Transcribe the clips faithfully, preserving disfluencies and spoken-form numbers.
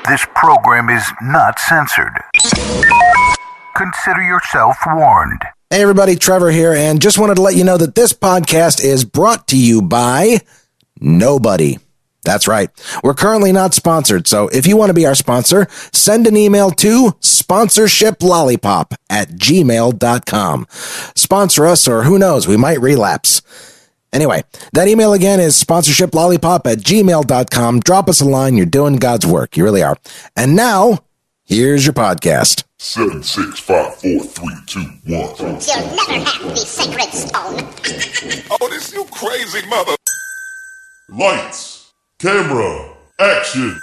This program is not censored. Consider yourself warned. Hey everybody, Trevor here, and just wanted to let you know that this podcast is brought to you by nobody. That's right. We're currently not sponsored, so if you want to be our sponsor, send an email to sponsorshiplollipop at gmail dot com. Sponsor us, or who knows, we might relapse. Anyway, that email again is sponsorshiplollipop at gmail dot com. Drop us a line. You're doing God's work. You really are. And now, here's your podcast. Seven, six, five, four, three, two, one. You'll never have the sacred stone. Oh, this you crazy mother. Lights, camera, action.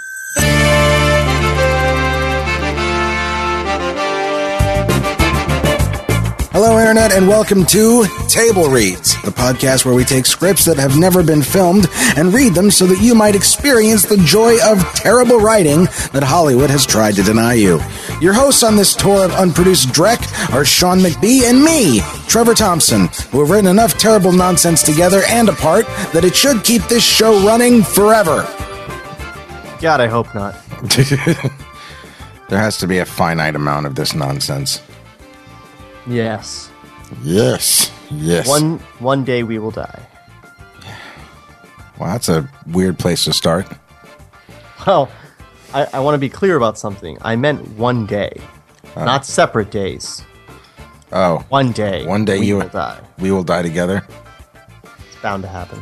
Hello, Internet, and welcome to Table Reads, the podcast where we take scripts that have never been filmed and read them so that you might experience the joy of terrible writing that Hollywood has tried to deny you. Your hosts on this tour of unproduced dreck are Sean McBee and me, Trevor Thompson, who have written enough terrible nonsense together and apart that it should keep this show running forever. God, I hope not. There has to be a finite amount of this nonsense. Yes. Yes. Yes. One one day we will die. Well, that's a weird place to start. Well, I, I want to be clear about something. I meant one day, Oh. not separate days. Oh. One day. One day we you will die. We will die together. It's bound to happen.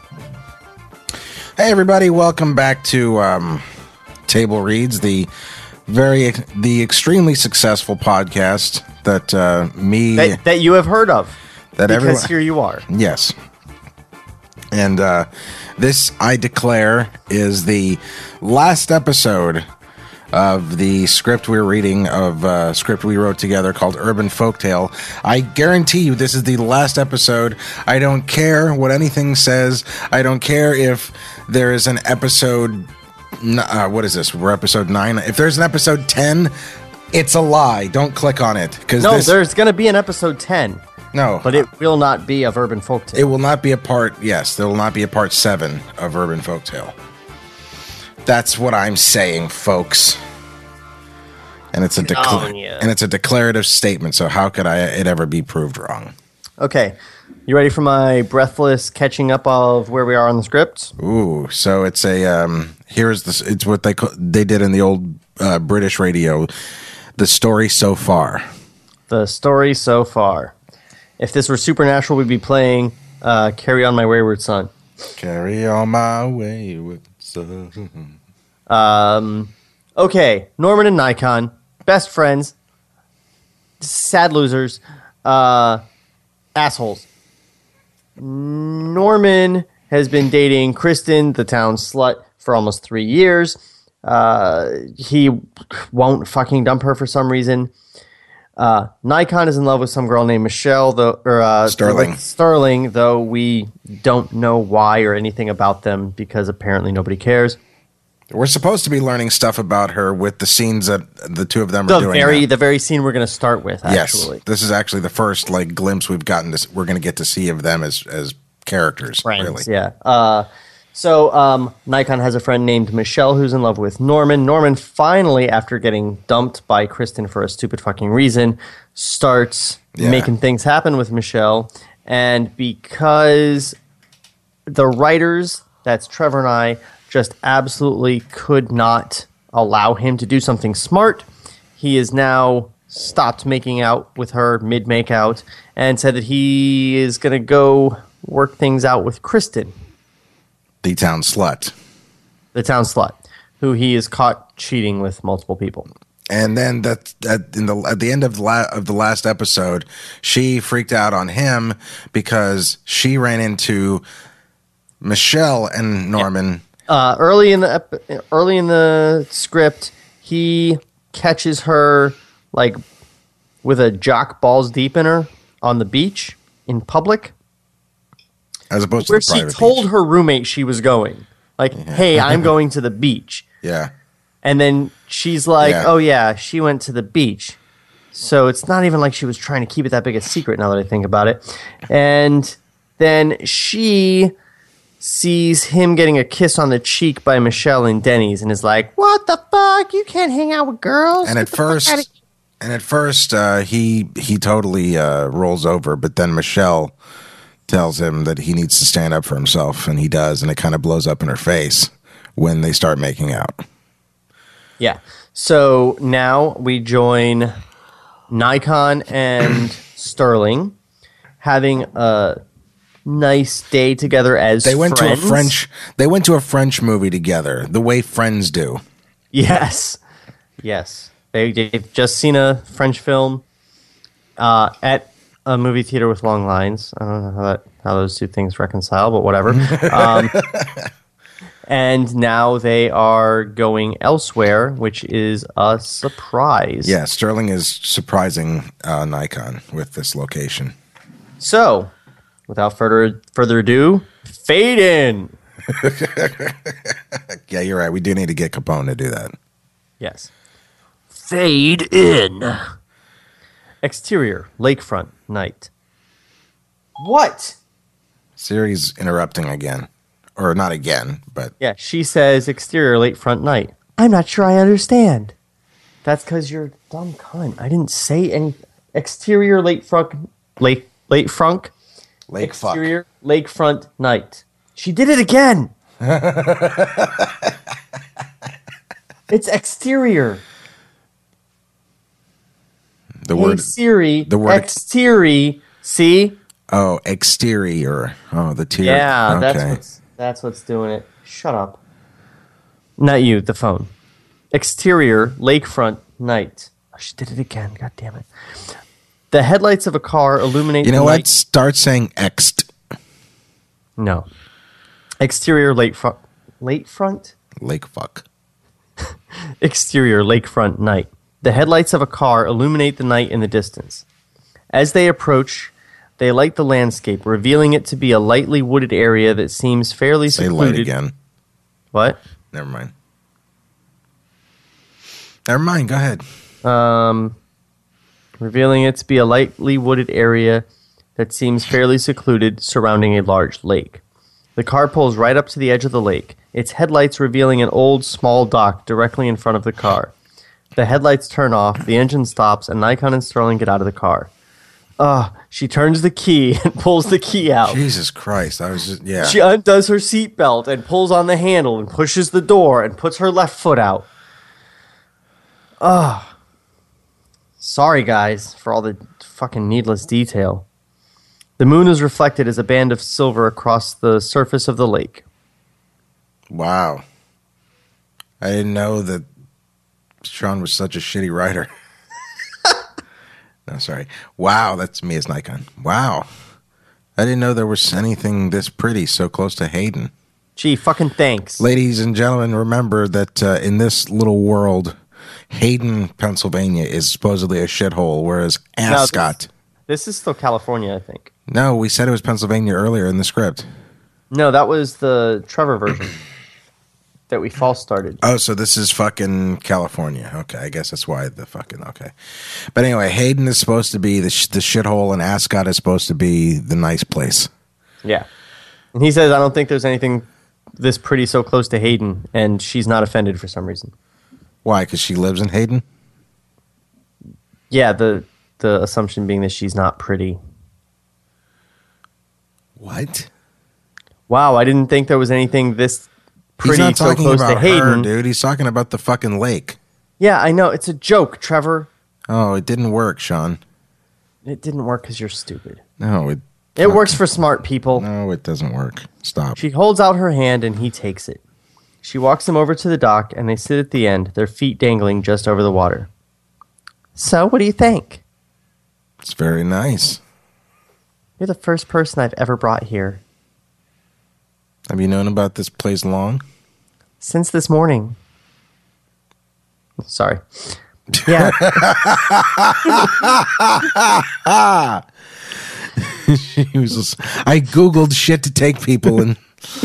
Hey, everybody. Welcome back to um, Table Reads, the very, the extremely successful podcast that uh, me... That, that you have heard of. That because everyone, here you are. Yes. And uh, this, I declare, is the last episode of the script we're reading, of uh, script we wrote together called Urban Folktale. I guarantee you this is the last episode. I don't care what anything says. I don't care if there is an episode... Uh, what is this? We're episode nine. If there's an episode ten, it's a lie. Don't click on it. No, this, there's going to be an episode ten. No. But it will not be of Urban Folktale. It will not be a part, yes, there will not be a part seven of Urban Folktale. That's what I'm saying, folks. And it's a decla- Oh, yeah. and it's a declarative statement, so how could I it ever be proved wrong? Okay. You ready for my breathless catching up of where we are on the script? Ooh, so it's a um here's this it's what they call, they did in the old uh, British radio, the story so far. The story so far. If this were Supernatural, we'd be playing uh, Carry On My Wayward Son. Carry on my wayward son. Um, okay, Norman and Nikon, best friends, sad losers, uh, assholes. Norman has been dating Kristen, the town slut, for almost three years. Uh, he won't fucking dump her for some reason. Uh, Nikon is in love with some girl named Michelle, though, or uh, Sterling. Sterling, though we don't know why or anything about them because apparently nobody cares. We're supposed to be learning stuff about her with the scenes that the two of them The are doing. very, now. the very scene we're going to start with. Actually, Yes, this is actually the first like glimpse we've gotten. To, we're going to get to see of them as as characters. friends. Really, Yeah. Uh, so um, Nikon has a friend named Michelle who's in love with Norman. Norman finally, after getting dumped by Kristen for a stupid fucking reason, starts Yeah. making things happen with Michelle. And because the writers, that's Trevor and I, just absolutely could not allow him to do something smart, he is now stopped making out with her mid-make-out and said that he is going to go work things out with Kristen, the town slut. the town slut, who he is caught cheating with multiple people. And then that at in the at the end of the la- of the last episode, she freaked out on him because she ran into Michelle and Norman. Uh, early in the ep- early in the script, he catches her like with a jock balls deep in her on the beach in public, As opposed to where the she private told beach. her roommate she was going. Like, hey, I'm going to the beach. Yeah. And then she's like, Yeah. oh, yeah, she went to the beach. So it's not even like she was trying to keep it that big a secret now that I think about it. And then she sees him getting a kiss on the cheek by Michelle in Denny's and is like, "What the fuck? You can't hang out with girls." And at first, and at first, uh, he he totally uh, rolls over, but then Michelle tells him that he needs to stand up for himself, and he does, and it kind of blows up in her face when they start making out. Yeah. So now we join Nikon and Sterling having a nice day together as They went friends. to a French. They went to a French movie together, the way friends do. Yes. Yes. They, they've just seen a French film uh, at a movie theater with long lines. I don't know how that how those two things reconcile, but whatever. Um, and now they are going elsewhere, which is a surprise. Yeah, Sterling is surprising uh, Nikon with this location. So, without further further ado, fade in. Yeah, you're right. We do need to get Capone to do that. Yes. Fade in. Exterior, lakefront, night. What? Siri's interrupting again. Or not again, but... Yeah, she says exterior, lakefront, night. I'm not sure I understand. That's because you're a dumb cunt. I didn't say any... Exterior, lakefront, lake, lakefront, Lake fuck. exterior, lakefront, night. She did it again. It's exterior. The Hey, word... Siri, the word- exterior. See? Oh, exterior. Oh, the tier. Yeah, okay. that's what's that's what's doing it. Shut up. Not you, the phone. Exterior, lakefront, night. Oh, she did it again. God damn it. The headlights of a car illuminate You know the what? night. Start saying ext. No. Exterior, lakefront. Lakefront? Lake fuck. Exterior, lakefront, night. The headlights of a car illuminate the night in the distance. As they approach, they light the landscape, revealing it to be a lightly wooded area that seems fairly Say secluded. light again. What? Never mind. Never mind. Go ahead. Um, revealing it to be a lightly wooded area that seems fairly secluded, surrounding a large lake. The car pulls right up to the edge of the lake, its headlights revealing an old, small dock directly in front of the car. The headlights turn off, the engine stops, and Nikon and Sterling get out of the car. Ugh, she turns the key and pulls the key out. Jesus Christ. I was just... Yeah. She undoes her seatbelt and pulls on the handle and pushes the door and puts her left foot out. Ugh. Sorry, guys, for all the fucking needless detail. The moon is reflected as a band of silver across the surface of the lake. Wow. I didn't know that Sean was such a shitty writer. No, sorry. Wow, that's me as Nikon. Wow. I didn't know there was anything this pretty so close to Hayden. Gee, fucking thanks. Ladies and gentlemen, remember that uh, in this little world, Hayden, Pennsylvania is supposedly a shithole, whereas Ascot... this, this is still California, I think. No, we said it was Pennsylvania earlier in the script. No, that was the Trevor version that we false started. Oh, so this is fucking California. Okay, I guess that's why the fucking... Okay. But anyway, Hayden is supposed to be the, sh- the shithole, and Ascot is supposed to be the nice place. Yeah. And he says, I don't think there's anything this pretty so close to Hayden, and she's not offended for some reason. Why? Because she lives in Hayden? Yeah, the the assumption being that she's not pretty. What? Wow, I didn't think there was anything this He's pretty not so talking close to about Hayden. her, dude. He's talking about the fucking lake. Yeah, I know. It's a joke, Trevor. Oh, it didn't work, Sean. It didn't work because you're stupid. No, it... It works for smart people. No, it doesn't work. Stop. She holds out her hand and he takes it. She walks him over to the dock and they sit at the end, their feet dangling just over the water. So, what do you think? It's very nice. You're the first person I've ever brought here. Have you known about this place long? Since this morning. Sorry. Yeah. He was just, I Googled shit to take people and...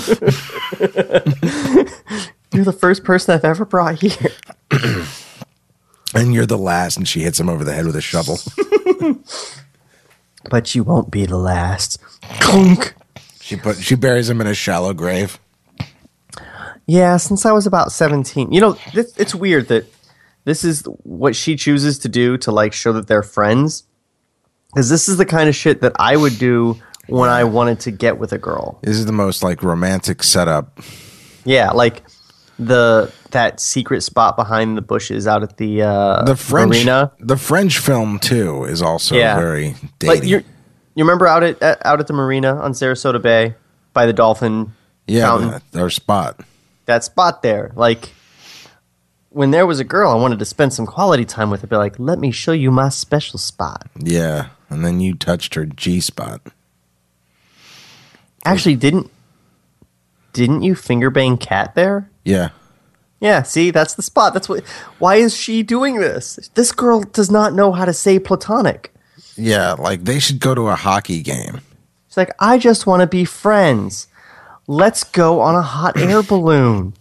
You're the first person I've ever brought here. And you're the last, and she hits him over the head with a shovel. But you won't be the last. Clunk. She put she buries him in a shallow grave. Yeah, since I was about seventeen. You know, this, it's weird that this is what she chooses to do to like show that they're friends. Because this is the kind of shit that I would do when I wanted to get with a girl. This is the most like romantic setup. Yeah, like the that secret spot behind the bushes out at the uh, The French marina. the French film too is also Yeah. very Like dating. you, you remember out at, at out at the marina on Sarasota Bay by the dolphin yeah, fountain? that- their spot. That spot there, like when there was a girl I wanted to spend some quality time with, I'd be like, "Let me show you my special spot." Yeah, and then you touched her G spot. Actually, didn't didn't you finger bang Cat there? Yeah. Yeah, see, that's the spot. That's what. Why is she doing this? This girl does not know how to say platonic. Yeah, like they should go to a hockey game. She's like, I just want to be friends. Let's go on a hot air balloon.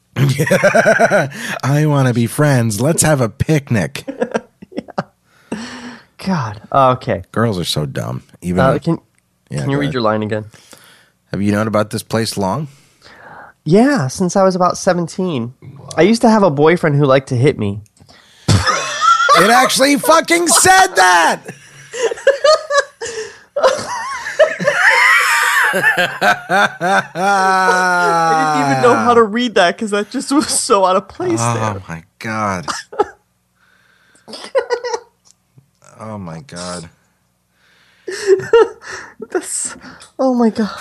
I want to be friends. Let's have a picnic. God. Oh, okay. Girls are so dumb. Even Uh, can Yeah, can you go read ahead. your line again? Have you known about this place long? Yeah, since I was about seventeen. I used to have a boyfriend who liked to hit me. It actually fucking said that. I didn't even know how to read that because that just was so out of place Oh there. my god. Oh my god. That's, oh my god.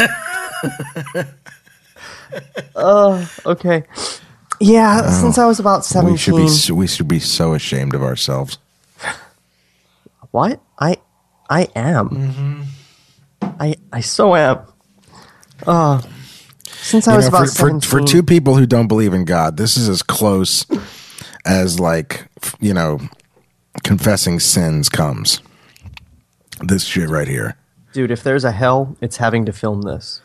Oh, okay. Yeah, since I was about seventeen. We should be so- we should be so ashamed of ourselves. What? I I am. Mm-hmm. I I so am. Uh, since I You was know, about for, for, seventeen. for two people who don't believe in God, this is as close as like f- you know confessing sins comes. This shit right here. Dude, if there's a hell, it's having to film this.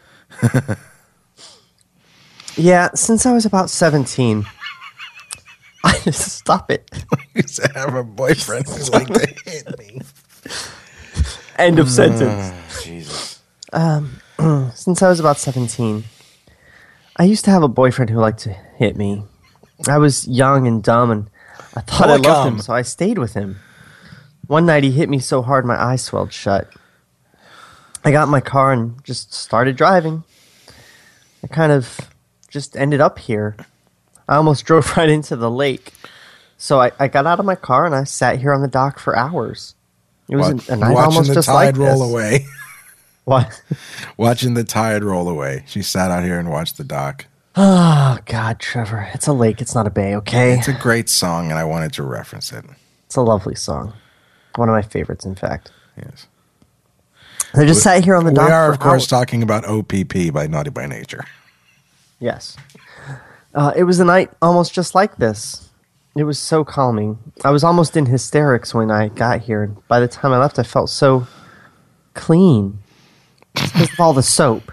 Yeah, since I was about seventeen. I stop it. I used to have a boyfriend who liked to hit me. End of sentence. Jesus. Since I was about seventeen, I used to have a boyfriend who liked to hit me. I was young and dumb, and I thought I loved Welcome. him, so I stayed with him. One night, he hit me so hard my eyes swelled shut. I got in my car and just started driving. I kind of just ended up here. I almost drove right into the lake. So I, I got out of my car and I sat here on the dock for hours. It was Watch- a, a night watching almost the just tide like roll this. away. What? Watching the tide roll away. She sat out here and watched the dock. Oh, God, Trevor. It's a lake. It's not a bay, okay? It's a great song, and I wanted to reference it. It's a lovely song. One of my favorites, in fact. Yes. I just sat here on the We dock are, for of course, hours. talking about O P P by Naughty by Nature. Yes. Uh, it was a night almost just like this. It was so calming. I was almost in hysterics when I got here. And by the time I left, I felt so clean. It's because of all the soap.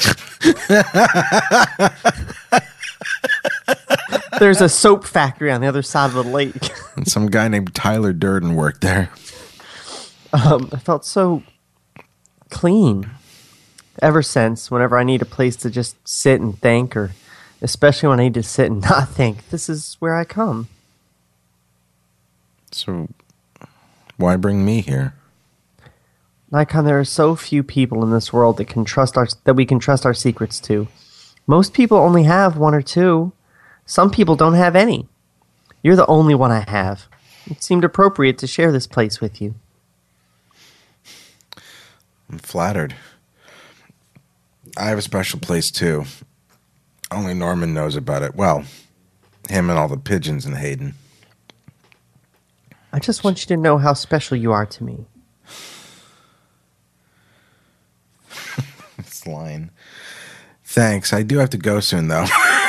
There's a soap factory on the other side of the lake. And some guy named Tyler Durden worked there. Um, I felt so clean. Ever since, whenever I need a place to just sit and think, or especially when I need to sit and not think, this is where I come. So why bring me here? Nikon, there are so few people in this world that can trust our that we can trust our secrets to. Most people only have one or two. Some people don't have any. You're the only one I have. It seemed appropriate to share this place with you. I'm flattered. I have a special place too. Only Norman knows about it. Well, him and all the pigeons in Hayden. I just want you to know how special you are to me. This line. Thanks. I do have to go soon, though.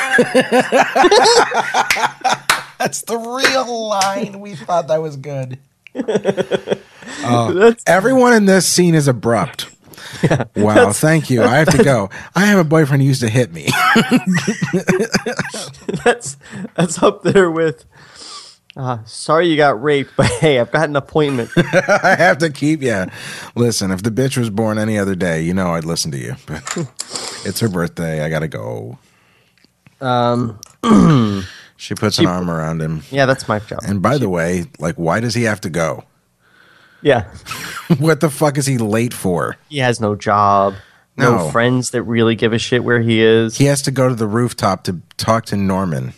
That's the real line. We thought that was good. Oh, everyone in this scene is abrupt. Wow, thank you. I have to go. I have a boyfriend who used to hit me. That's that's up there with Uh, sorry you got raped, but hey, I've got an appointment. I have to keep, yeah. Listen, if the bitch was born any other day, you know I'd listen to you. But it's her birthday. I got to go. Um, she puts an arm around him. Yeah, that's my job. And by she, the way, like, why does he have to go? Yeah. What the fuck is he late for? He has no job. No. no friends that really give a shit where he is. He has to go to the rooftop to talk to Norman.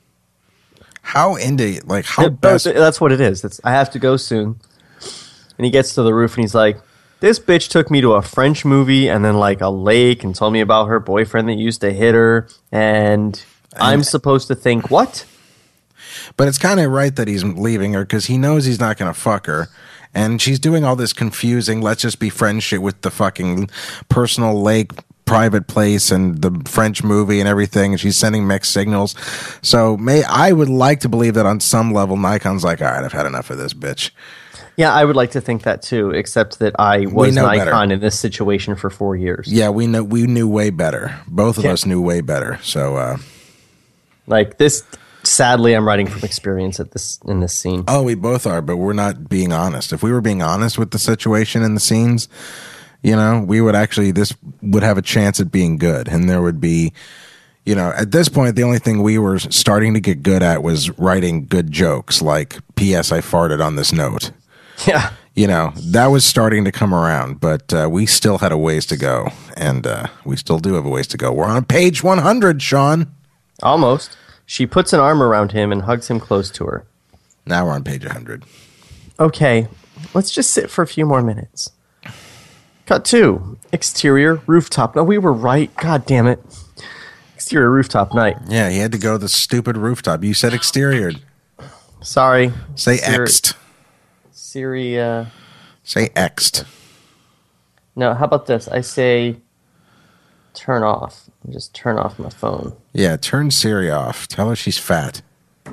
How into, like, how it, best... That's what it is. It's, I have to go soon. And he gets to the roof and he's like, this bitch took me to a French movie and then, like, a lake and told me about her boyfriend that used to hit her. And, and I'm supposed to think, what? But it's kind of right that he's leaving her because he knows he's not going to fuck her. And she's doing all this confusing, let's just be friends shit with the fucking personal lake private place and the French movie and everything, and she's sending mixed signals. So may I would like to believe that on some level Nikon's like, all right, I've had enough of this bitch. Yeah, I would like to think that too, except that I was Nikon better. in this situation for four years. Yeah, we know we knew way better. Both of yeah. us knew way better. So uh like this sadly I'm writing from experience at this in this scene. Oh, we both are, but we're not being honest. If we were being honest with the situation and the scenes, you know, we would actually, this would have a chance at being good. And there would be, you know, at this point, the only thing we were starting to get good at was writing good jokes, like, P S I farted on this note. Yeah. You know, that was starting to come around, but uh, we still had a ways to go. And uh, we still do have a ways to go. We're on page one hundred, Sean. Almost. She puts an arm around him and hugs him close to her. Now we're on page one hundred. Okay, let's just sit for a few more minutes. Cut two. Exterior rooftop. No, we were right. God damn it. Exterior rooftop night. Yeah, he had to go to the stupid rooftop. You said exterior. Sorry. Say Siri- X'd. Siri, uh... Say X'd. No, how about this? I say turn off. Just turn off my phone. Yeah, turn Siri off. Tell her she's fat.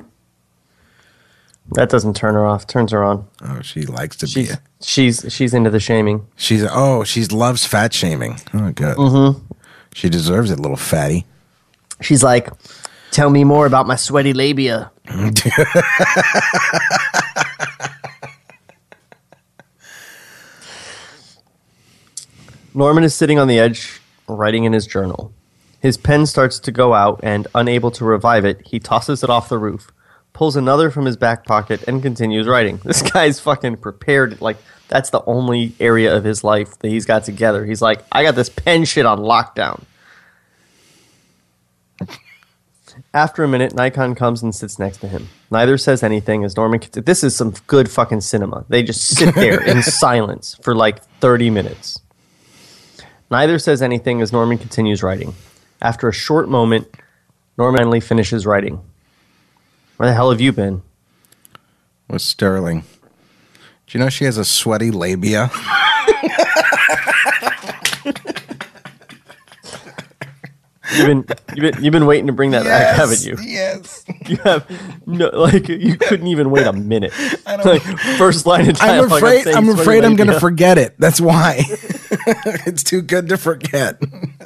That doesn't turn her off. Turns her on. Oh, she likes to she's, be. A, she's she's into the shaming. She's oh, she loves fat shaming. Oh, good. Mm-hmm. She deserves it, little fatty. She's like, tell me more about my sweaty labia. Norman is sitting on the edge, writing in his journal. His pen starts to go out, and unable to revive it, he tosses it off the roof, pulls another from his back pocket, and continues writing. This guy's fucking prepared. Like, that's the only area of his life that he's got together. He's like, I got this pen shit on lockdown. After a minute, Nikon comes and sits next to him. Neither says anything as Norman... Cont- this is some good fucking cinema. They just sit there in silence for like thirty minutes. Neither says anything as Norman continues writing. After a short moment, Norman finally finishes writing. Where the hell have you been? With Sterling. Do you know she has a sweaty labia? You've been, you've been you've been waiting to bring that yes, back, haven't you? Yes. You have no like you couldn't even wait a minute. I don't, like first line of dialogue. I'm afraid I'm, I'm afraid I'm going to forget. forget it. That's why. It's too good to forget.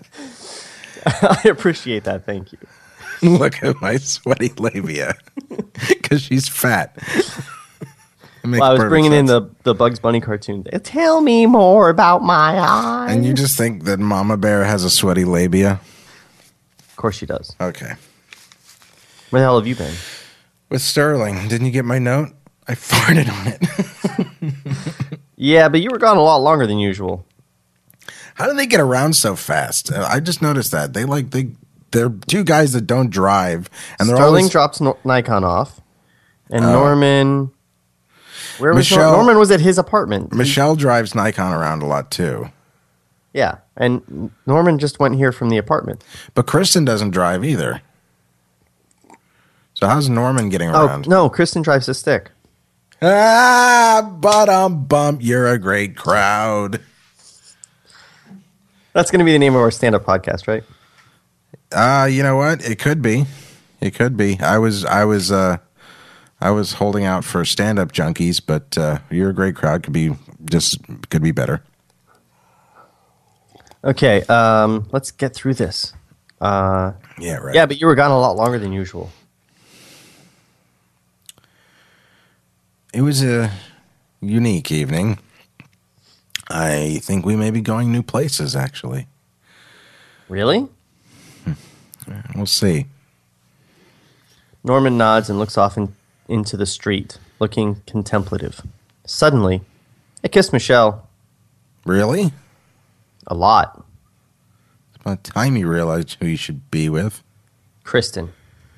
I appreciate that. Thank you. Look at my sweaty labia because she's fat. Well, I was bringing sense. in the, the Bugs Bunny cartoon. Tell me more about my eyes. And you just think that Mama Bear has a sweaty labia? Of course she does. Okay. Where the hell have you been? With Sterling. Didn't you get my note? I farted on it. Yeah, but you were gone a lot longer than usual. How do they get around so fast? I just noticed that. They like they they're two guys that don't drive, and they're Sterling always... drops no- Nikon off, and uh, Norman. Where was Michelle, Norman? Norman was at his apartment. Michelle drives Nikon around a lot too. Yeah, and Norman just went here from the apartment. But Kristen doesn't drive either. So how's Norman getting around? Oh no, Kristen drives a stick. Ah, but um bump, you're a great crowd. That's going to be the name of our stand-up podcast, right? Uh, you know what? It could be. It could be. I was, I was, uh, I was holding out for stand-up junkies, but uh, you're a great crowd. Could be just could be better. Okay, um, let's get through this. Uh, yeah, right. Yeah, but you were gone a lot longer than usual. It was a unique evening. I think we may be going new places, actually. Really? We'll see. Norman nods and looks off in, into the street, looking contemplative. Suddenly, I kissed Michelle. Really? A lot. It's about time you realized who you should be with. Kristen.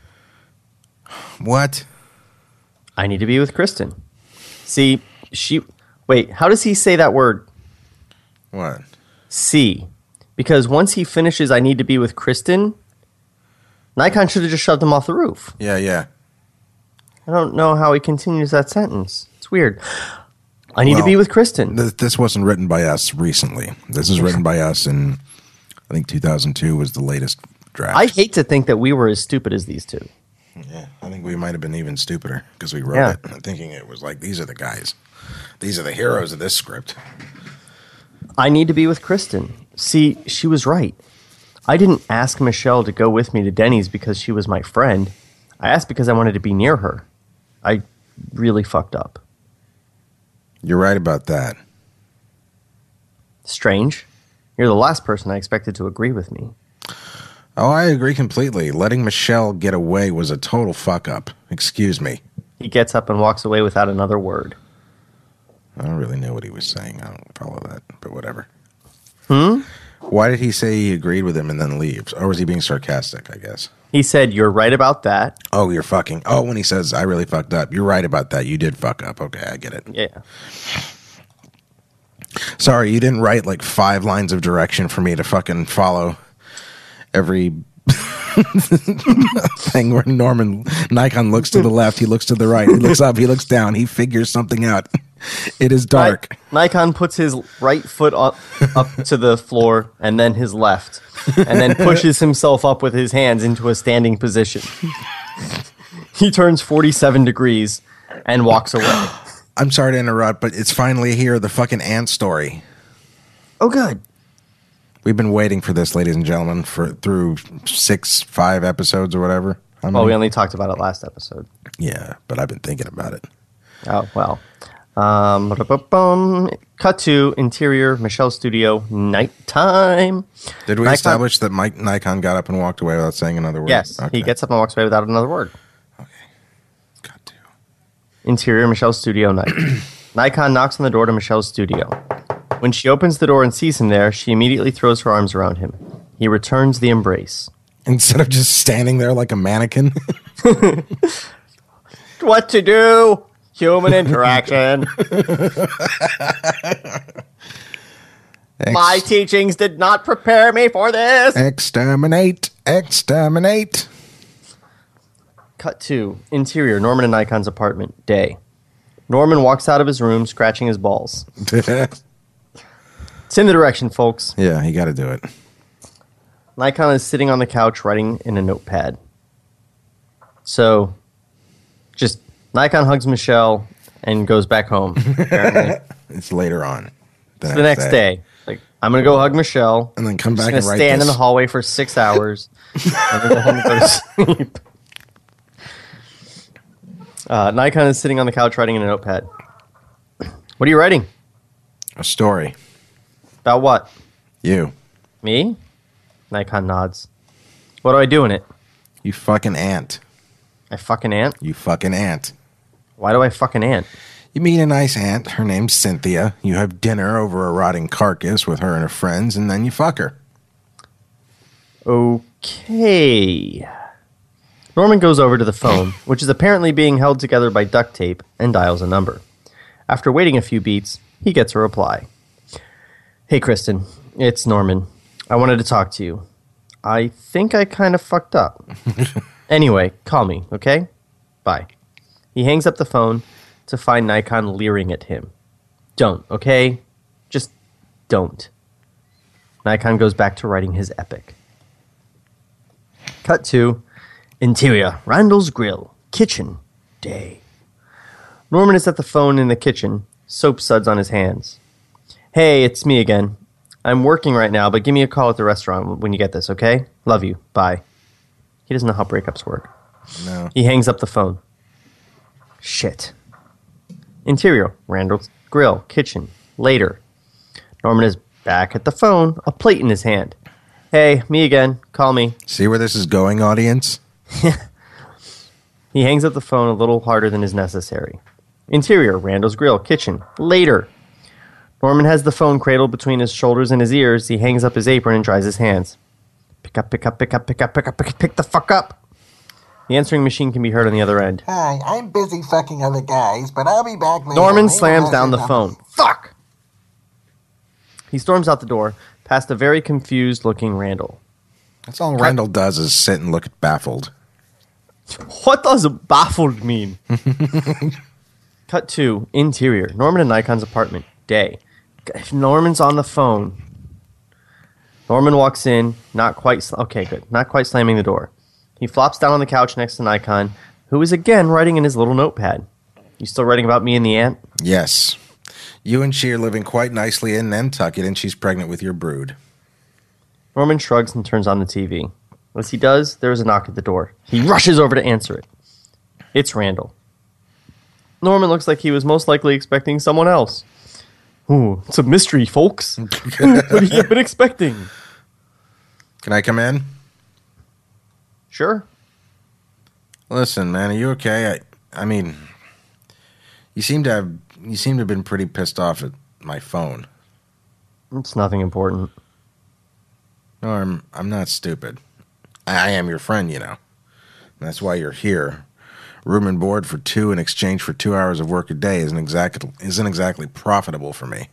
What? I need to be with Kristen. See, she... Wait, how does he say that word? What? See. Because once he finishes I need to be with Kristen, Nikon should have just shoved him off the roof. Yeah, yeah. I don't know how he continues that sentence. It's weird. I need Well, to be with Kristen. Th- this wasn't written by us recently. This is written by us in, I think two thousand two was the latest draft. I hate to think that we were as stupid as these two. Yeah, I think we might have been even stupider because we wrote Yeah. it thinking it was like, these are the guys. These are the heroes of this script. I need to be with Kristen. See, she was right. I didn't ask Michelle to go with me to Denny's because she was my friend. I asked because I wanted to be near her. I really fucked up. You're right about that. Strange. You're the last person I expected to agree with me. Oh, I agree completely. Letting Michelle get away was a total fuck up. Excuse me. He gets up and walks away without another word. I don't really know what he was saying. I don't follow that, but whatever. Hmm? Why did he say he agreed with him and then leaves? Or was he being sarcastic, I guess? He said, "You're right about that." Oh, you're fucking. Oh, when he says, I really fucked up. You're right about that. You did fuck up. Okay, I get it. Yeah. Sorry, you didn't write like five lines of direction for me to fucking follow every thing where Norman Nikon looks to the left, he looks to the right, he looks up, he looks down, he figures something out. It is dark. Nikon puts his right foot up, up to the floor and then his left, and then pushes himself up with his hands into a standing position. He turns forty-seven degrees and walks away. I'm sorry to interrupt, but it's finally here, the fucking ant story. Oh, good. We've been waiting for this, ladies and gentlemen, for through six, five episodes or whatever. How Well, many? we only talked about it last episode. Yeah, but I've been thinking about it. Oh, well. Um, ba-da-ba-bum. Cut to interior Michelle's studio, nighttime. Did we Nikon- establish that Mike Nikon got up and walked away without saying another word? Yes, Okay. he gets up and walks away without another word. Got to. Interior Michelle's studio night. Nikon knocks on the door to Michelle's studio. When she opens the door and sees him there, she immediately throws her arms around him. He returns the embrace. Instead of just standing there like a mannequin. What to do? Human interaction. Ex- My teachings did not prepare me for this. exterminate, exterminate. Cut to interior Norman and Nikon's apartment. Day. Norman walks out of his room, scratching his balls. It's in the direction, folks. Yeah, you got to do it. Nikon is sitting on the couch writing in a notepad. So, just Nikon hugs Michelle and goes back home. Apparently. It's later on. It's the next day. Like, I'm going to go hug Michelle. And then come back I'm and gonna write stand in this. the hallway for six hours. and then go home and go to sleep. Uh, Nikon is sitting on the couch writing in a notepad. What are you writing? A story. About what? You. Me? Nikon nods. What do I do in it? You fucking ant. I fucking ant? You fucking ant. Why do I fucking ant? You meet a nice aunt. Her name's Cynthia. You have dinner over a rotting carcass with her and her friends, and then you fuck her. Okay. Norman goes over to the phone, which is apparently being held together by duct tape, and dials a number. After waiting a few beats, he gets a reply. Hey, Kristen. It's Norman. I wanted to talk to you. I think I kind of fucked up. Anyway, call me, okay? Bye. He hangs up the phone to find Nikon leering at him. Don't, okay? Just don't. Nikon goes back to writing his epic. Cut to interior, Randall's Grill, kitchen, day. Norman is at the phone in the kitchen, soap suds on his hands. Hey, it's me again. I'm working right now, but give me a call at the restaurant when you get this, okay? Love you. Bye. He doesn't know how breakups work. No. He hangs up the phone. Shit. Interior, Randall's grill, kitchen. Later. Norman is back at the phone, a plate in his hand. Hey, me again. Call me. See where this is going, audience? He hangs up the phone a little harder than is necessary. Interior, Randall's grill, kitchen. Later. Norman has the phone cradled between his shoulders and his ears. He hangs up his apron and dries his hands. Pick up, pick up, pick up, pick up, pick up, pick, pick the fuck up. The answering machine can be heard on the other end. Hi, I'm busy fucking other guys, but I'll be back later. Norman Maybe slams I'll down the sit phone. Fuck! He storms out the door, past a very confused-looking Randall. That's all Randall does is sit and look baffled. What does baffled mean? Cut to interior. Norman and Nikon's apartment. Day. Norman's on the phone. Norman walks in, not quite... Sl- okay, good. Not quite slamming the door. He flops down on the couch next to Nikon, who is again writing in his little notepad. You still writing about me and the ant? Yes. You and she are living quite nicely in Nantucket, and she's pregnant with your brood. Norman shrugs and turns on the T V. As he does, there is a knock at the door. He rushes over to answer it. It's Randall. Norman looks like he was most likely expecting someone else. Ooh, it's a mystery, folks. What have you been expecting? Can I come in? Sure. Listen, man, are you okay? I, I mean, you seem to have you seem to have been pretty pissed off at my phone. It's nothing important. Norm, I'm not stupid. I, I am your friend, you know. That's why you're here. Room and board for two in exchange for two hours of work a day isn't exactly isn't exactly profitable for me.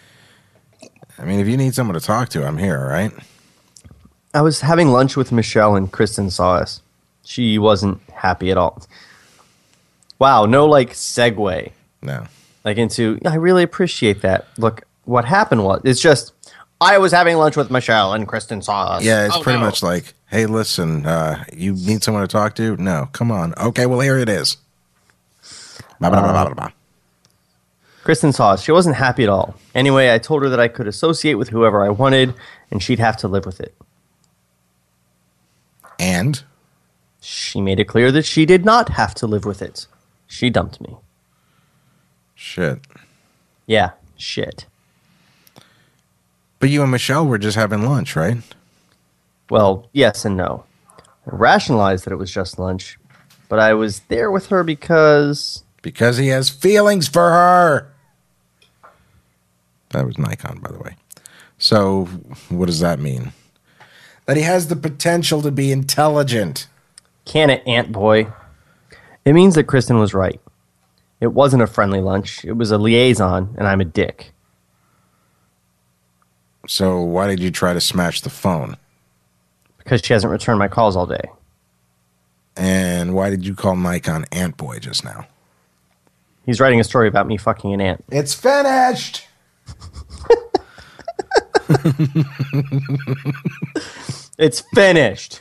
I mean, if you need someone to talk to, I'm here, all right? I was having lunch with Michelle and Kristen saw us. She wasn't happy at all. Wow, no like segue. No. Like into, I really appreciate that. Look, what happened was, it's just, I was having lunch with Michelle and Kristen saw us. Yeah, it's Oh, pretty no. much like, hey, listen, uh, you need someone to talk to? No, come on. Okay, well, here it is. Blah, blah, blah, blah, blah, blah. Kristen saw us. She wasn't happy at all. Anyway, I told her that I could associate with whoever I wanted, and she'd have to live with it. And? She made it clear that she did not have to live with it. She dumped me. Shit. Yeah, shit. But you and Michelle were just having lunch, right? Well, yes and no. I rationalized that it was just lunch, but I was there with her because... Because he has feelings for her. That was Nikon, by the way. So, what does that mean? That he has the potential to be intelligent. Can it, Ant Boy? It means that Kristen was right. It wasn't a friendly lunch. It was a liaison, and I'm a dick. So, why did you try to smash the phone? Because she hasn't returned my calls all day. And why did you call Nikon Ant Boy just now? He's writing a story about me fucking an ant. It's finished! It's finished!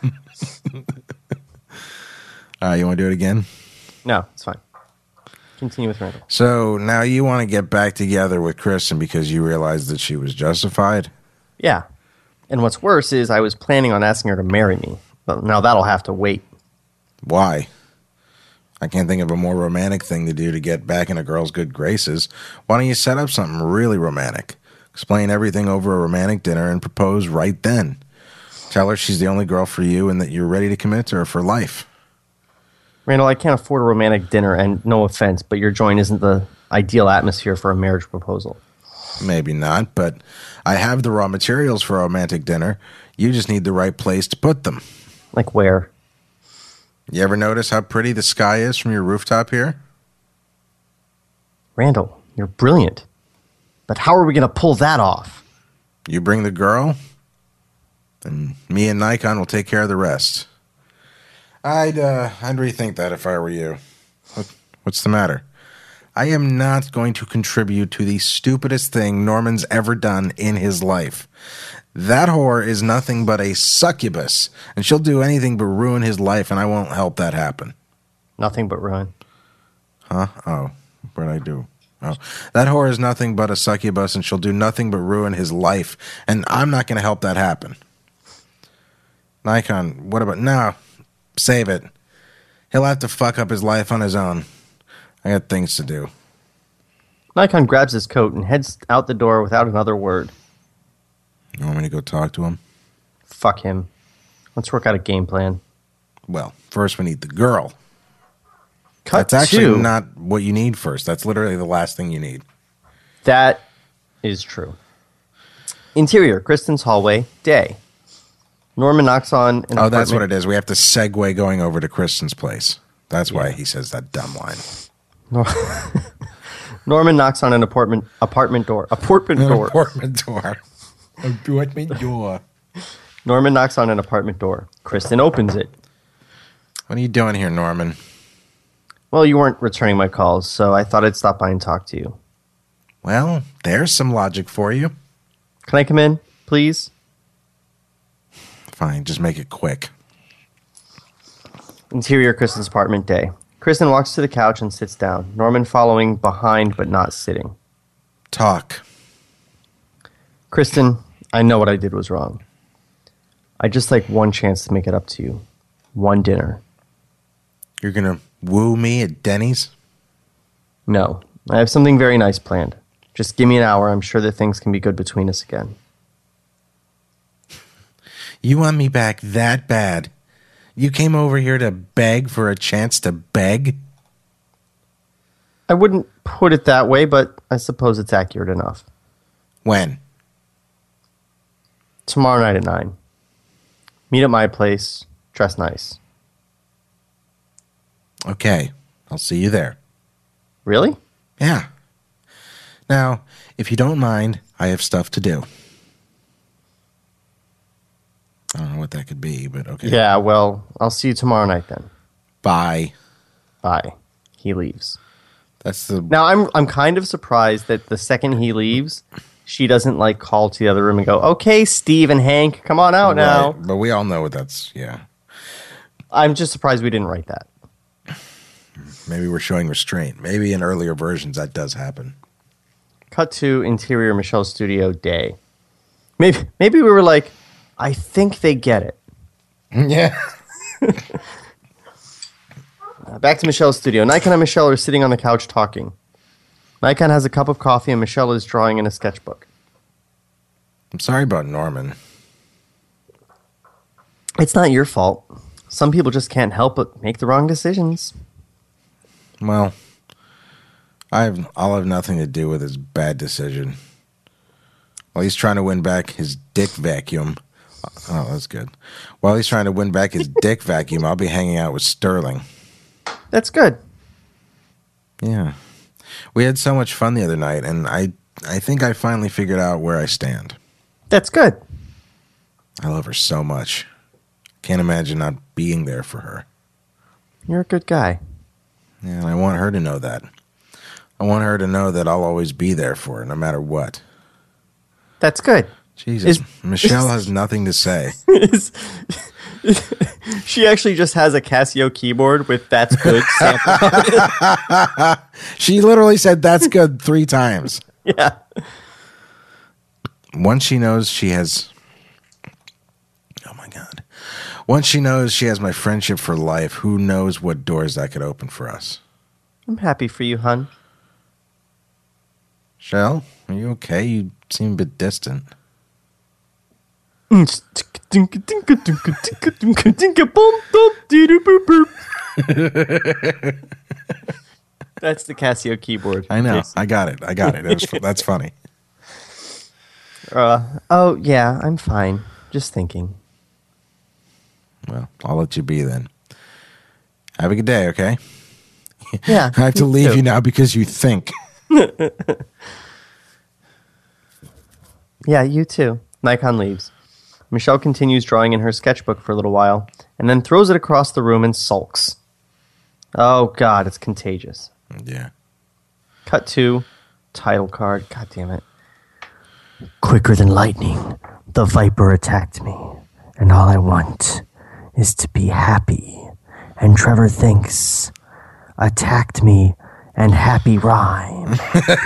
Uh, you want to do it again? No, it's fine. Continue with Randall. So, now you want to get back together with Kristen because you realized that she was justified? Yeah. And what's worse is I was planning on asking her to marry me. But now that'll have to wait. Why? I can't think of a more romantic thing to do to get back in a girl's good graces. Why don't you set up something really romantic? Explain everything over a romantic dinner and propose right then. Tell her she's the only girl for you and that you're ready to commit to her for life. Randall, I can't afford a romantic dinner, and no offense, but your joint isn't the ideal atmosphere for a marriage proposal. Maybe not, but I have the raw materials for a romantic dinner. You just need the right place to put them. Like where? You ever notice how pretty the sky is from your rooftop here? Randall, you're brilliant. But how are we going to pull that off? You bring the girl, and me and Nikon will take care of the rest. I'd, uh, I'd rethink that if I were you. What, what's the matter? I am not going to contribute to the stupidest thing Norman's ever done in his life. That whore is nothing but a succubus, and she'll do anything but ruin his life, and I won't help that happen. Nothing but ruin. Huh? Oh, what'd I do? Oh, that whore is nothing but a succubus, and she'll do nothing but ruin his life, and I'm not going to help that happen. Nikon, what about... No, save it. He'll have to fuck up his life on his own. I got things to do. Nikon grabs his coat and heads out the door without another word. You want me to go talk to him? Fuck him. Let's work out a game plan. Well, first we need the girl. Cut That's actually to- not what you need first. That's literally the last thing you need. That is true. Interior, Kristen's hallway, day. Norman knocks on an Oh, that's what apartment- it is. We have to segue going over to Kristen's place. That's why he says that dumb line. Norman knocks on an apartment apartment door. Apartment door. Apartment door. Apartment door. Norman knocks on an apartment door. Kristen opens it. What are you doing here, Norman? Well, you weren't returning my calls, so I thought I'd stop by and talk to you. Well, there's some logic for you. Can I come in, please? Fine, just make it quick. Interior, Kristen's apartment, day. Kristen walks to the couch and sits down. Norman following behind but not sitting. Talk. Kristen, I know what I did was wrong. I'd just like one chance to make it up to you. One dinner. You're going to woo me at Denny's? No, I have something very nice planned. Just give me an hour. I'm sure that things can be good between us again. You want me back that bad? You came over here to beg for a chance to beg? I wouldn't put it that way, but I suppose it's accurate enough. When? Tomorrow night at nine. Meet at my place. Dress nice. Okay, I'll see you there. Really? Yeah. Now, if you don't mind, I have stuff to do. I don't know what that could be, but okay. Yeah, well, I'll see you tomorrow night then. Bye. Bye. He leaves. That's the... Now, I'm I'm kind of surprised that the second he leaves, she doesn't like call to the other room and go, "Okay, Steve and Hank, come on out now." Right, but we all know what that's, yeah. I'm just surprised we didn't write that. Maybe we're showing restraint. Maybe in earlier versions that does happen. Cut to interior Michelle's studio, day. Maybe maybe we were like, I think they get it. Yeah. Uh, back to Michelle's studio. Nikon and Michelle are sitting on the couch talking. Nikon has a cup of coffee and Michelle is drawing in a sketchbook. I'm sorry about Norman. It's not your fault. Some people just can't help but make the wrong decisions. Well, I've I'll have nothing to do with his bad decision. While he's trying to win back his dick vacuum. Oh, that's good. While he's trying to win back his dick vacuum, I'll be hanging out with Sterling. That's good. Yeah. We had so much fun the other night, and I I think I finally figured out where I stand. That's good. I love her so much. Can't imagine not being there for her. You're a good guy. Yeah, and I want her to know that. I want her to know that I'll always be there for her, no matter what. That's good. Jesus, Is- Michelle has nothing to say. Is- she actually just has a Casio keyboard with "That's good" sample. She literally said that's good three times. Yeah. Once she knows she has... Oh, my God. Once she knows she has my friendship for life, who knows what doors that could open for us. I'm happy for you, hun. Shell, are you okay? You seem a bit distant. That's the Casio keyboard. I know. Yes. I got it. I got it. it was, that's funny. Uh, oh, yeah, I'm fine. Just thinking. Well, I'll let you be then. Have a good day, okay? Yeah. I have to me leave too. you now because you think. Yeah, you too. Nikon leaves. Michelle continues drawing in her sketchbook for a little while, and then throws it across the room and sulks. Oh, God, it's contagious. Yeah. Cut to title card. God damn it. Quicker than lightning, the Viper attacked me, and all I want is to be happy. And Trevor thinks, attacked me and happy rhyme.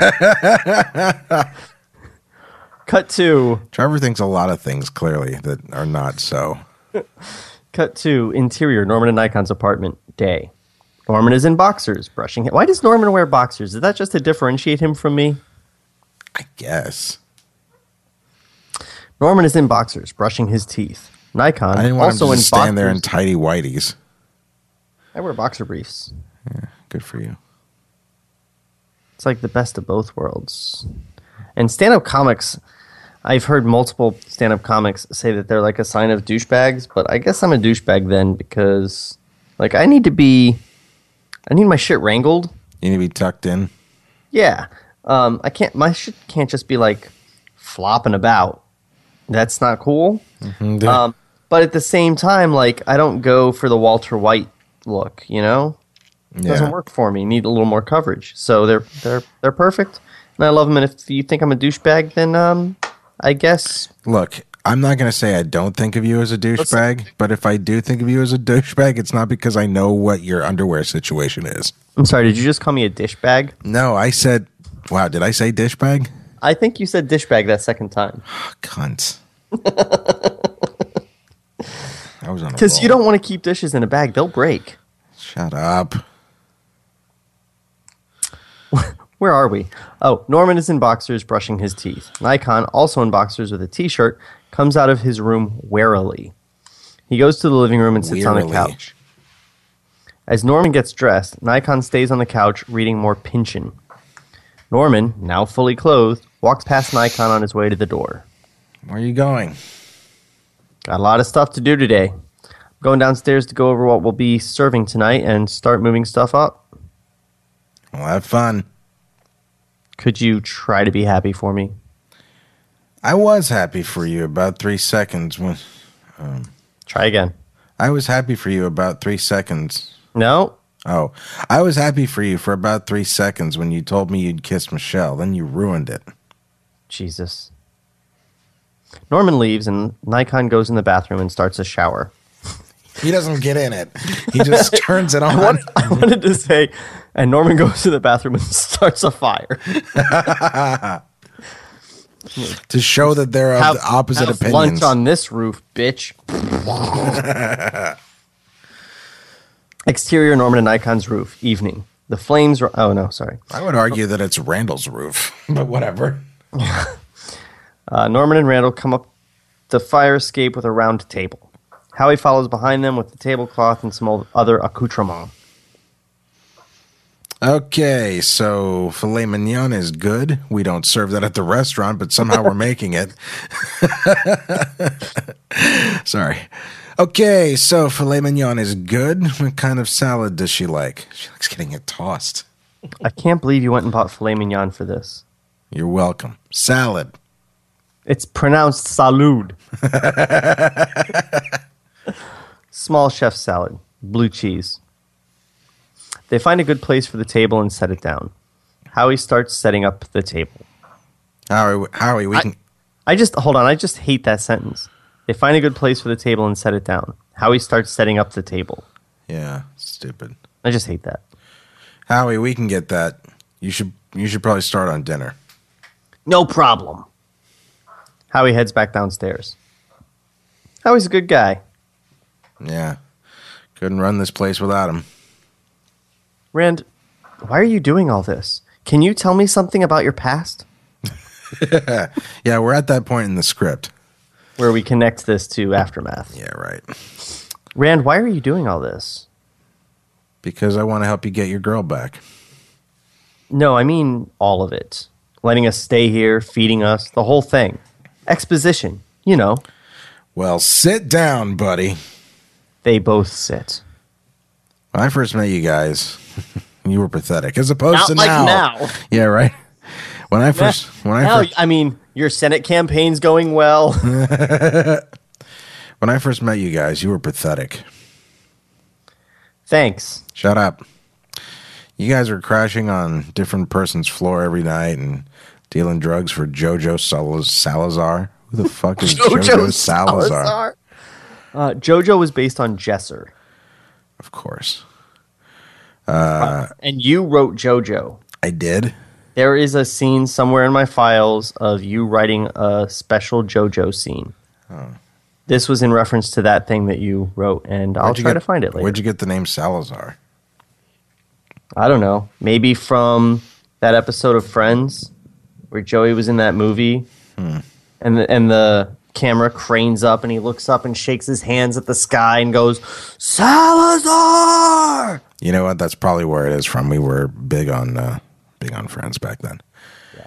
Cut to Trevor thinks a lot of things, clearly, that are not so. Cut to interior Norman and Nikon's apartment, day. Norman is in boxers, brushing his... Why does Norman wear boxers? Is that just to differentiate him from me? I guess. Norman is in boxers, brushing his teeth. Nikon, I didn't want also him to in just stand boxers. there in tidy whities. I wear boxer briefs. Yeah, good for you. It's like the best of both worlds. And stand-up comics, I've heard multiple stand-up comics say that they're like a sign of douchebags, but I guess I'm a douchebag then because, like, I need to be, I need my shit wrangled. You need to be tucked in. Yeah. Um, I can't, my shit can't just be like flopping about. That's not cool. Mm-hmm. Um, but at the same time, like, I don't go for the Walter White look, you know? It Yeah. doesn't work for me. Need a little more coverage. So they're they're they're perfect. And I love them. And if you think I'm a douchebag, then um, I guess Look, I'm not going to say I don't think of you as a douchebag, but if I do think of you as a douchebag, it's not because I know what your underwear situation is. I'm sorry. Did you just call me a dish bag? No, I said, wow, did I say dish bag? I think you said dish bag that second time Cunt. I was on a because roll. you don't want to keep dishes in a bag; they'll break. Shut up. Where are we? Oh, Norman is in boxers brushing his teeth. Nikon, also in boxers with a t-shirt, comes out of his room warily. He goes to the living room and sits on a Wearily. couch. As Norman gets dressed, Nikon stays on the couch reading more Pynchon. Norman, now fully clothed, walks past Nikon on his way to the door. Where are you going? Got a lot of stuff to do today. I'm going downstairs to go over what we'll be serving tonight and start moving stuff up. Well, have fun. Could you try to be happy for me? I was happy for you about three seconds when Try again. I was happy for you about three seconds. No? Oh, I was happy for you for about three seconds when you told me you'd kiss Michelle. Then you ruined it. Jesus. Norman leaves and Nikon goes in the bathroom and starts a shower. He doesn't get in it. He just turns it on. I wanted, I wanted to say, and Norman goes to the bathroom and starts a fire. to show that they're of the opposite have opinions. lunch on this roof, bitch. Exterior Norman and Nikon's roof. Evening. The flames are... Oh, no, sorry. I would argue that it's Randall's roof, but whatever. Uh, Norman and Randall come up the fire escape with a round table. Howie follows behind them with the tablecloth and some other accoutrements. Okay, so filet mignon is good. We don't serve that at the restaurant, but somehow we're making it. Sorry. Okay, so filet mignon is good. What kind of salad does she like? She likes getting it tossed. I can't believe you went and bought filet mignon for this. You're welcome. Salad. It's pronounced salud. Small chef salad. Blue cheese. They find a good place for the table and set it down. Howie starts setting up the table. Howie, Howie we I, can... I just, hold on, I just hate that sentence. They find a good place for the table and set it down. Howie starts setting up the table. Yeah, stupid. I just hate that. Howie, we can get that. You should you should probably start on dinner. No problem. Howie heads back downstairs. Howie's a good guy. Yeah. Couldn't run this place without him. Rand, why are you doing all this? Can you tell me something about your past? Yeah, we're at that point in the script. Where we connect this to Aftermath. Yeah, right. Rand, why are you doing all this? Because I want to help you get your girl back. No, I mean all of it. Letting us stay here, feeding us, the whole thing. Exposition, you know. Well, sit down, buddy. They both sit. When I first met you guys, you were pathetic. As opposed Not to like now. now. Yeah, right. When I first, when I Now, first, I mean, your Senate campaign's going well. when I first met you guys, you were pathetic. Thanks. Shut up. You guys were crashing on different person's floor every night and dealing drugs for Jojo Sal- Salazar. Who the fuck is Jojo, Jojo Salazar? Salazar. Uh, Jojo was based on Jesser. Of course. And you wrote Jojo. I did. There is a scene somewhere in my files of you writing a special JoJo scene. Oh. This was in reference to that thing that you wrote, and I'll Where'd you try get- to find it later. Where'd you get the name Salazar? I don't know. Maybe from that episode of Friends where Joey was in that movie, hmm. and the, and the camera cranes up and he looks up and shakes his hands at the sky and goes, Salazar! You know what? That's probably where it is from. We were big on uh, big on Friends back then. Yeah.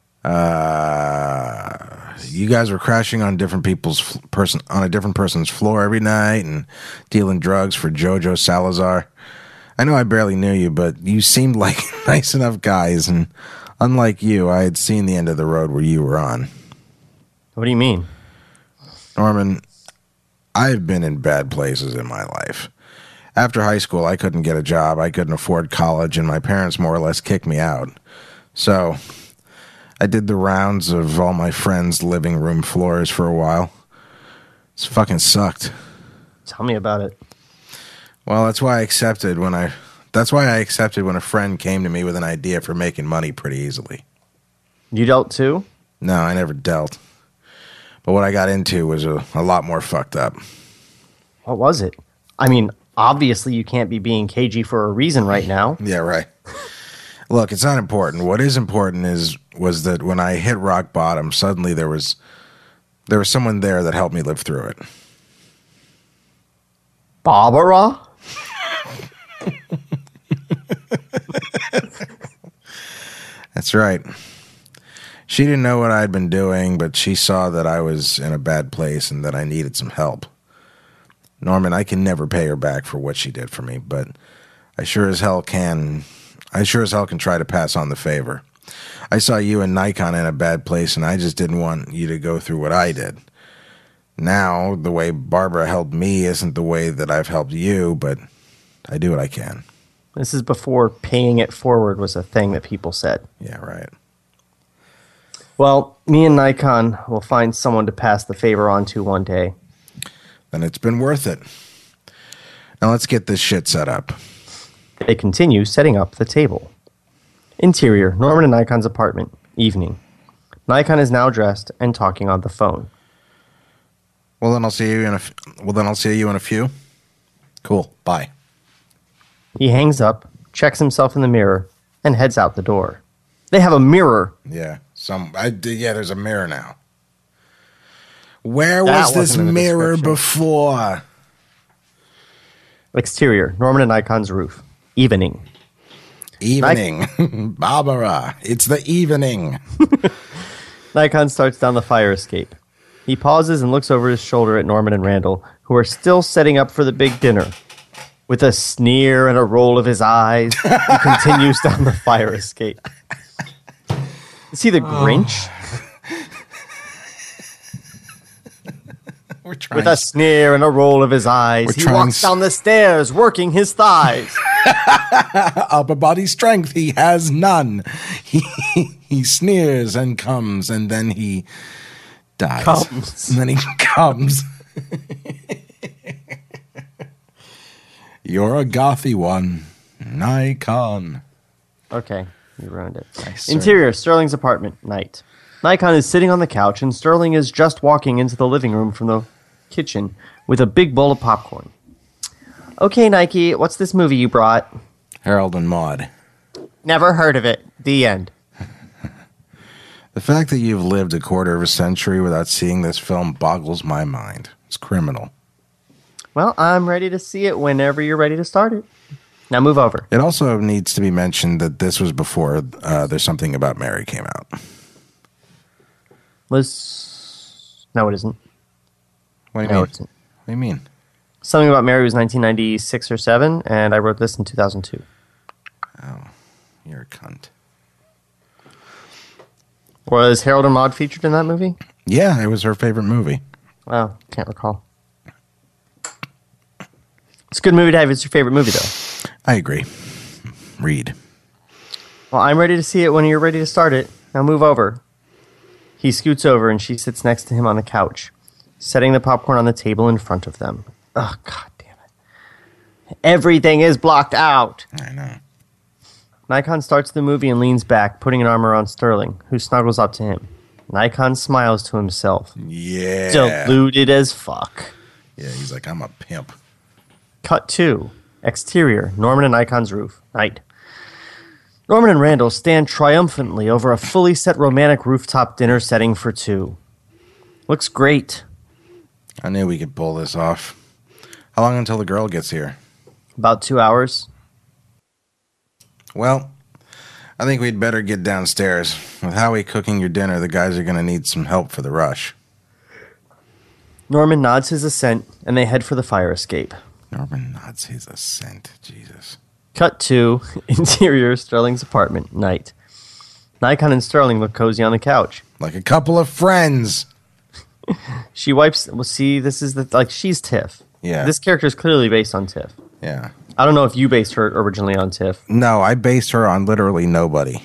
Uh, you guys were crashing on different people's person on a different person's floor every night and dealing drugs for Jojo Salazar. I know I barely knew you, but you seemed like nice enough guys, and unlike you, I had seen the end of the road where you were on. What do you mean? Norman, I've been in bad places in my life. After high school, I couldn't get a job, I couldn't afford college, and my parents more or less kicked me out. So I did the rounds of all my friends' living room floors for a while. It's fucking sucked. Tell me about it. Well, that's why I accepted when I that's why I accepted when a friend came to me with an idea for making money pretty easily. You dealt too? No, I never dealt. But what I got into was a, a lot more fucked up. What was it? I mean, obviously you can't be being cagey for a reason right now. Yeah, right. Look, it's not important. What is important is was that when I hit rock bottom, suddenly there was there was someone there that helped me live through it. Barbara? That's right. She didn't know what I'd been doing, but she saw that I was in a bad place and that I needed some help. Norman, I can never pay her back for what she did for me, but I sure as hell can I sure as hell can try to pass on the favor. I saw you and Nikon in a bad place, and I just didn't want you to go through what I did. Now, the way Barbara helped me isn't the way that I've helped you, but I do what I can. This is before paying it forward was a thing that people said. Yeah, right. Well, me and Nikon will find someone to pass the favor on to one day. Then it's been worth it. Now let's get this shit set up. They continue setting up the table. Interior, Norman and Nikon's apartment. Evening. Nikon is now dressed and talking on the phone. Well, then I'll see you in a. F- well, then I'll see you in a few. Cool. Bye. He hangs up, checks himself in the mirror, and heads out the door. They have a mirror. Yeah. Some. I. Yeah. There's a mirror now. Where That was this wasn't in the mirror description. before? Exterior, Norman and Nikon's roof. Evening. Evening. Barbara. It's the evening. Nikon starts down the fire escape. He pauses and looks over his shoulder at Norman and Randall, who are still setting up for the big dinner. With a sneer and a roll of his eyes, he continues down the fire escape. Is he the Grinch? We're trying. With a sneer and a roll of his eyes, We're he trying walks s- down the stairs, working his thighs. Upper body strength he has none. He he sneers and comes, and then he dies. Comes. And then he comes. You're a gothy one, Nikon. Okay, you ruined it. Nice, sir. Interior, Sterling's apartment, night. Nikon is sitting on the couch, and Sterling is just walking into the living room from the kitchen with a big bowl of popcorn. Okay, Nike, what's this movie you brought? Harold and Maude. Never heard of it. The end. The fact that you've lived a quarter of a century without seeing this film boggles my mind. It's criminal. Well, I'm ready to see it whenever you're ready to start it. Now move over. It also needs to be mentioned that this was before uh, There's Something About Mary came out. Liz... No, it isn't. What do you No, mean? it isn't. What do you mean? Something About Mary was nineteen ninety-six or seven, and I wrote this in two thousand two. Oh, you're a cunt. Was Harold and Maude featured in that movie? Yeah, it was her favorite movie. Wow, can't recall. It's a good movie to have. It's your favorite movie, though. I agree. Read. Well, I'm ready to see it when you're ready to start it. Now move over. He scoots over, and she sits next to him on the couch, setting the popcorn on the table in front of them. Oh, God damn it. Everything is blocked out. I know. Nikon starts the movie and leans back, putting an arm around Sterling, who snuggles up to him. Nikon smiles to himself. Yeah. Deluded as fuck. Yeah, he's like, I'm a pimp. Cut two. Exterior. Norman and Nikon's roof. Night. Norman and Randall stand triumphantly over a fully set romantic rooftop dinner setting for two. Looks great. I knew we could pull this off. How long until the girl gets here? About two hours. Well, I think we'd better get downstairs. With Howie cooking your dinner, the guys are going to need some help for the rush. Norman nods his assent, and they head for the fire escape. Norman nods his assent. Jesus. Cut to interior Sterling's apartment, night. Nikon and Sterling look cozy on the couch. Like a couple of friends. She wipes... Well, see, this is the... Like, she's Tiff. Yeah. This character is clearly based on Tiff. Yeah. I don't know if you based her originally on Tiff. No, I based her on literally nobody.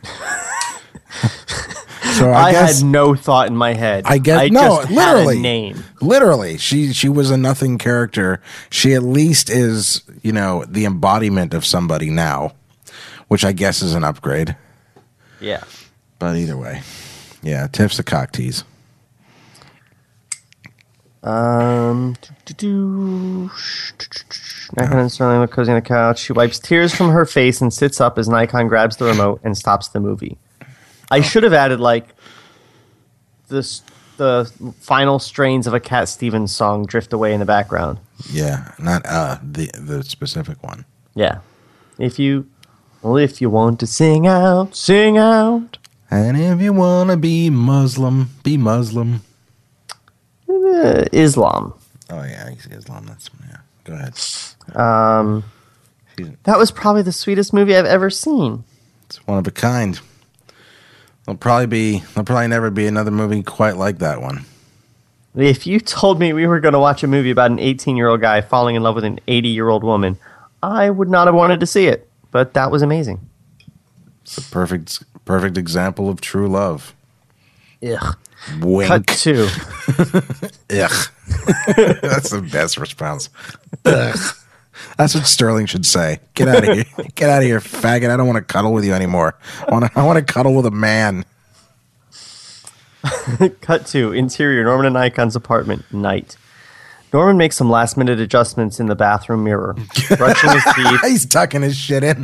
So I, I guess, had no thought in my head. I guess I no, just literally, had a name. Literally, she she was a nothing character. She at least is, you know, the embodiment of somebody now, which I guess is an upgrade. Yeah. But either way, yeah, Tiff's a cock tease. Um. Nikon and Sterling look cozy on the couch. She wipes tears from her face and sits up as Nikon grabs the remote and stops the movie. I should have added like this the final strains of a Cat Stevens song drift away in the background. Yeah, not uh the the specific one. Yeah. If you well if you want to sing out, sing out. And if you wanna be Muslim, be Muslim. Uh, Islam. Oh yeah, he's Islam. That's yeah. Go ahead. Um That was probably the sweetest movie I've ever seen. It's one of a kind. There'll probably be there'll probably never be another movie quite like that one. If you told me we were going to watch a movie about an eighteen-year-old guy falling in love with an eighty-year-old woman, I would not have wanted to see it. But that was amazing. It's a perfect perfect example of true love. Ugh. Wink. Cut two. Ugh. That's the best response. Ugh. That's what Sterling should say. Get out of here. Get out of here, faggot. I don't want to cuddle with you anymore. I want to, I want to cuddle with a man. Cut to interior Norman and Nikon's apartment, night. Norman makes some last-minute adjustments in the bathroom mirror. Brushing his teeth. He's tucking his shit in.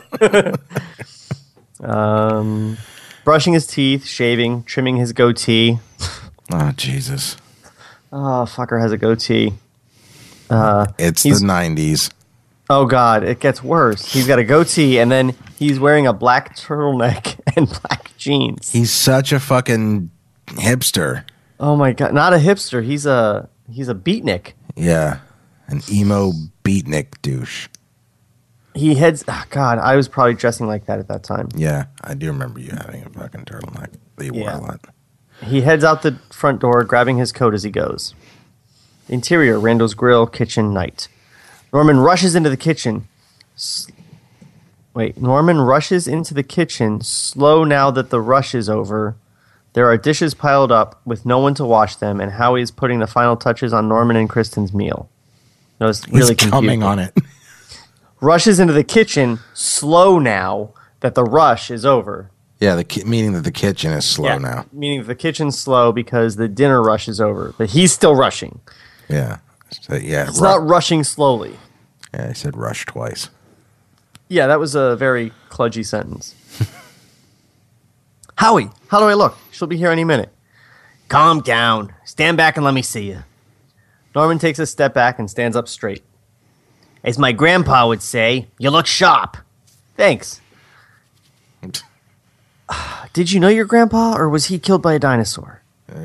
um, brushing his teeth, shaving, trimming his goatee. Oh, Jesus. Oh, fucker has a goatee. Uh, it's the nineties. Oh, God. It gets worse. He's got a goatee, and then he's wearing a black turtleneck and black jeans. He's such a fucking hipster. Oh, my God. Not a hipster. He's a he's a beatnik. Yeah. An emo beatnik douche. He heads... Oh, God, I was probably dressing like that at that time. Yeah. I do remember you having a fucking turtleneck that you Yeah. wore a lot. He heads out the front door, grabbing his coat as he goes. Interior, Randall's grill, kitchen, night. Norman rushes into the kitchen. S- Wait, Norman rushes into the kitchen, slow now that the rush is over. There are dishes piled up with no one to wash them, and Howie is putting the final touches on Norman and Kristen's meal. I was really He's coming confused. on it. Rushes into the kitchen, slow now that the rush is over. Yeah, the ki- meaning that the kitchen is slow Yeah, now. Meaning the kitchen's slow because the dinner rush is over, but he's still rushing. Yeah. So, yeah. It's ru- not rushing slowly. Yeah, I said rush twice. Yeah, that was a very kludgy sentence. Howie, how do I look? She'll be here any minute. Calm down. Stand back and let me see you. Norman takes a step back and stands up straight. As my grandpa would say, you look sharp. Thanks. Did you know your grandpa, or was he killed by a dinosaur?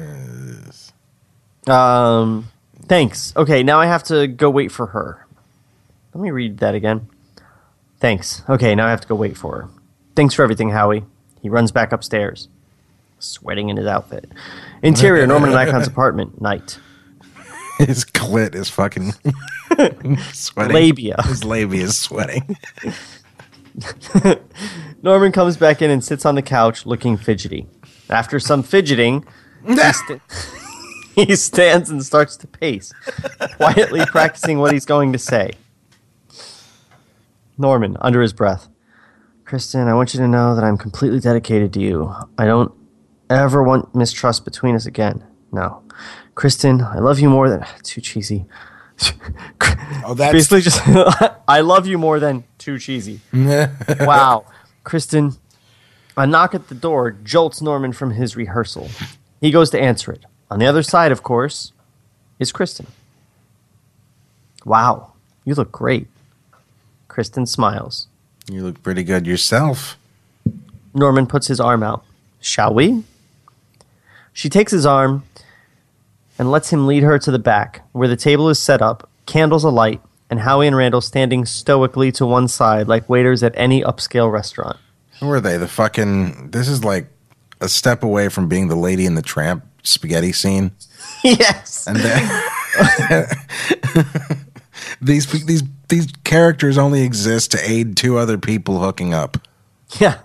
Um, thanks. Okay, now I have to go wait for her. Let me read that again. Thanks. Okay, now I have to go wait for her. Thanks for everything, Howie. He runs back upstairs, sweating in his outfit. Interior, Norman and Nikon's apartment, night. His clit is fucking sweating. Labia. His labia is sweating. Norman comes back in and sits on the couch looking fidgety. After some fidgeting, he, st- he stands and starts to pace, quietly practicing what he's going to say. Norman, under his breath. Kristen, I want you to know that I'm completely dedicated to you. I don't ever want mistrust between us again. No. Kristen, I love you more than... Too cheesy. Oh, that's... Basically just... I love you more than too cheesy. Wow. Kristen, a knock at the door jolts Norman from his rehearsal. He goes to answer it. On the other side, of course, is Kristen. Wow, you look great. Kristen smiles. You look pretty good yourself. Norman puts his arm out. Shall we? She takes his arm and lets him lead her to the back, where the table is set up, candles alight, and Howie and Randall standing stoically to one side like waiters at any upscale restaurant. Who are they? The fucking... This is like a step away from being the Lady and the Tramp spaghetti scene. Yes. And then... these, these, these characters only exist to aid two other people hooking up. Yeah.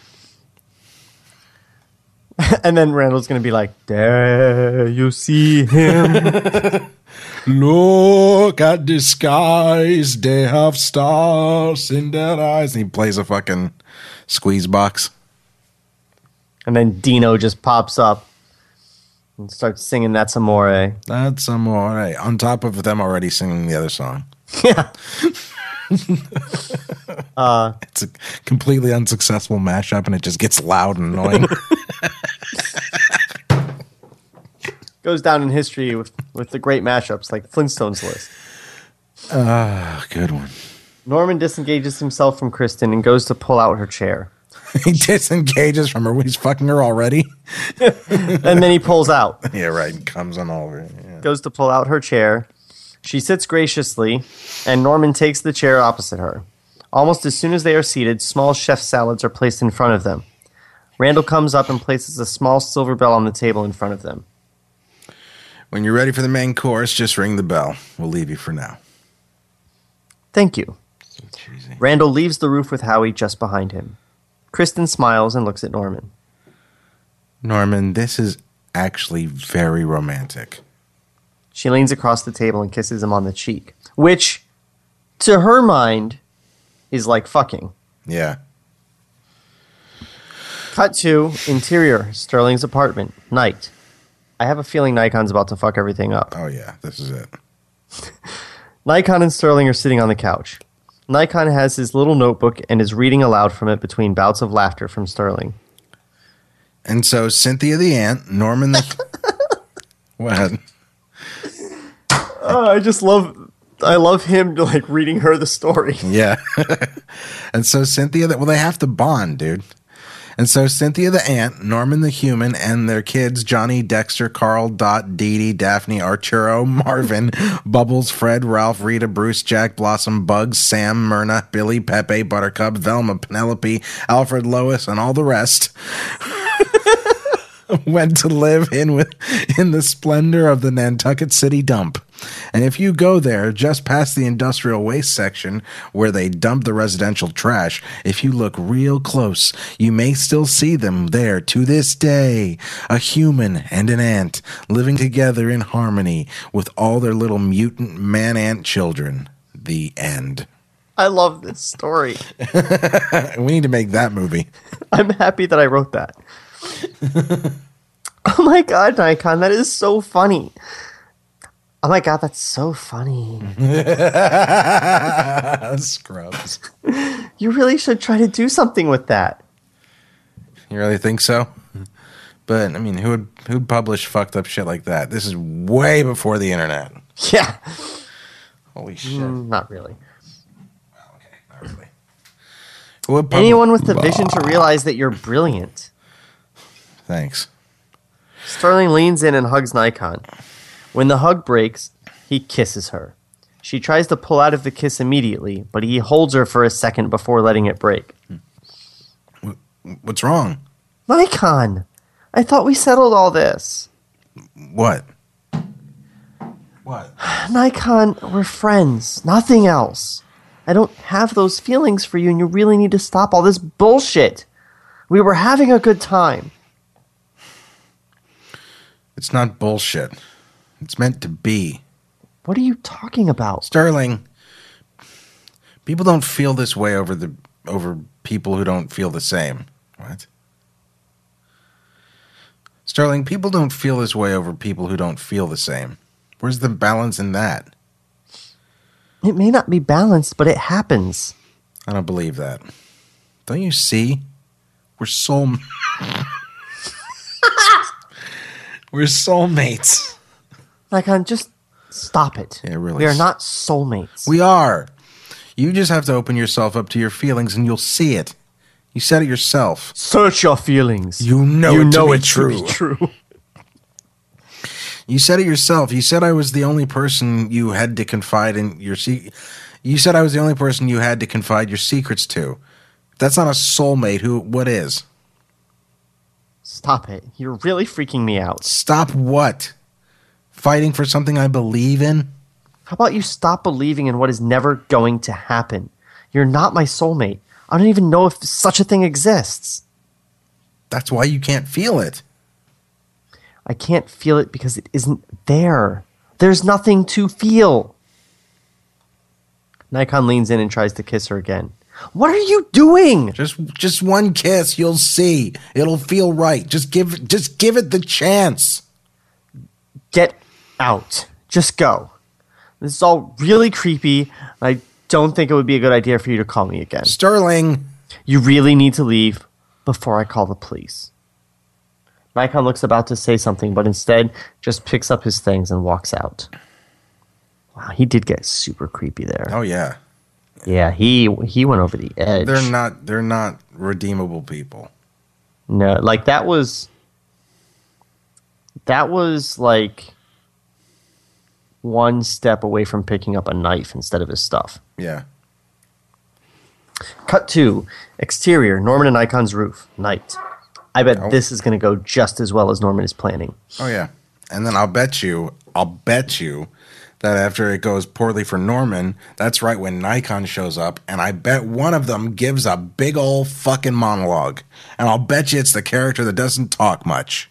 And then Randall's going to be like, there you see him. Look at the skies, they have stars in their eyes. And he plays a fucking squeeze box. And then Dino just pops up and starts singing That's Amore. That's Amore. On top of them already singing the other song. Yeah. uh, it's a completely unsuccessful mashup and it just gets loud and annoying. Goes down in history with, with the great mashups like Flintstones list. Ah, uh, good one. Norman disengages himself from Kristen and goes to pull out her chair. He disengages from her when he's fucking her already. And then he pulls out. Yeah, right. And comes on all of it. Yeah. Goes to pull out her chair. She sits graciously, and Norman takes the chair opposite her. Almost as soon as they are seated, small chef salads are placed in front of them. Randall comes up and places a small silver bell on the table in front of them. When you're ready for the main course, just ring the bell. We'll leave you for now. Thank you. So cheesy. Randall leaves the roof with Howie just behind him. Kristen smiles and looks at Norman. Norman, this is actually very romantic. She leans across the table and kisses him on the cheek, which, to her mind, is like fucking. Yeah. Cut to interior, Sterling's apartment, night. I have a feeling Nikon's about to fuck everything up. Oh, yeah, this is it. Nikon and Sterling are sitting on the couch. Nikon has his little notebook and is reading aloud from it between bouts of laughter from Sterling. And so Cynthia the aunt, Norman the... What? Oh, I just love... I love him like reading her the story. Yeah. And so Cynthia... The, well, they have to bond, dude. And so Cynthia the aunt, Norman the human, and their kids, Johnny, Dexter, Carl, Dot, Dee Dee, Daphne, Arturo, Marvin, Bubbles, Fred, Ralph, Rita, Bruce, Jack, Blossom, Bugs, Sam, Myrna, Billy, Pepe, Buttercup, Velma, Penelope, Alfred, Lois, and all the rest went to live in with in the splendor of the Nantucket City dump. And if you go there, just past the industrial waste section where they dump the residential trash, if you look real close, you may still see them there to this day. A human and an ant living together in harmony with all their little mutant man-ant children. The end. I love this story. We need to make that movie. I'm happy that I wrote that. Oh my god, Nikon, that is so funny. Oh my god, that's so funny. Scrubs. You really should try to do something with that. You really think so? But I mean, who would who'd publish fucked up shit like that? This is way before the internet. Yeah. Holy shit. Mm, not really. Well, okay, not really. Who would pub- Anyone with the vision to realize that you're brilliant. Thanks. Sterling leans in and hugs Nikon. When the hug breaks, he kisses her. She tries to pull out of the kiss immediately, but he holds her for a second before letting it break. What's wrong? Nikon, I thought we settled all this. What? What? Nikon, we're friends, nothing else. I don't have those feelings for you, and you really need to stop all this bullshit. We were having a good time. It's not bullshit. It's meant to be. What are you talking about? Sterling, people don't feel this way over the over people who don't feel the same. What? Sterling, people don't feel this way over people who don't feel the same. Where's the balance in that? It may not be balanced, but it happens. I don't believe that. Don't you see? We're soul. We're soulmates. Nikon, just stop it. Yeah, really. We are not soulmates. We are. You just have to open yourself up to your feelings and you'll see it. You said it yourself. Search your feelings. You know you it to know be it true. to be true. You said it yourself. You said I was the only person you had to confide in your se- You said I was the only person you had to confide your secrets to. If that's not a soulmate. Who? What is? Stop it. You're really freaking me out. Stop what? Fighting for something I believe in? How about you stop believing in what is never going to happen? You're not my soulmate. I don't even know if such a thing exists. That's why you can't feel it. I can't feel it because it isn't there. There's nothing to feel. Nikon leans in and tries to kiss her again. What are you doing? Just just one kiss, you'll see. It'll feel right. Just give just give it the chance. Get out. Just go. This is all really creepy. I don't think it would be a good idea for you to call me again. Sterling. You really need to leave before I call the police. Nikon looks about to say something, but instead just picks up his things and walks out. Wow, he did get super creepy there. Oh yeah. Yeah, he he went over the edge. They're not they're not redeemable people. No, like that was that was like one step away from picking up a knife instead of his stuff. Yeah. Cut to exterior, Norman and Nikon's roof, night. I bet Oh. this is going to go just as well as Norman is planning. Oh yeah. And then I'll bet you, I'll bet you that after it goes poorly for Norman, that's right when Nikon shows up, and I bet one of them gives a big old fucking monologue. And I'll bet you it's the character that doesn't talk much.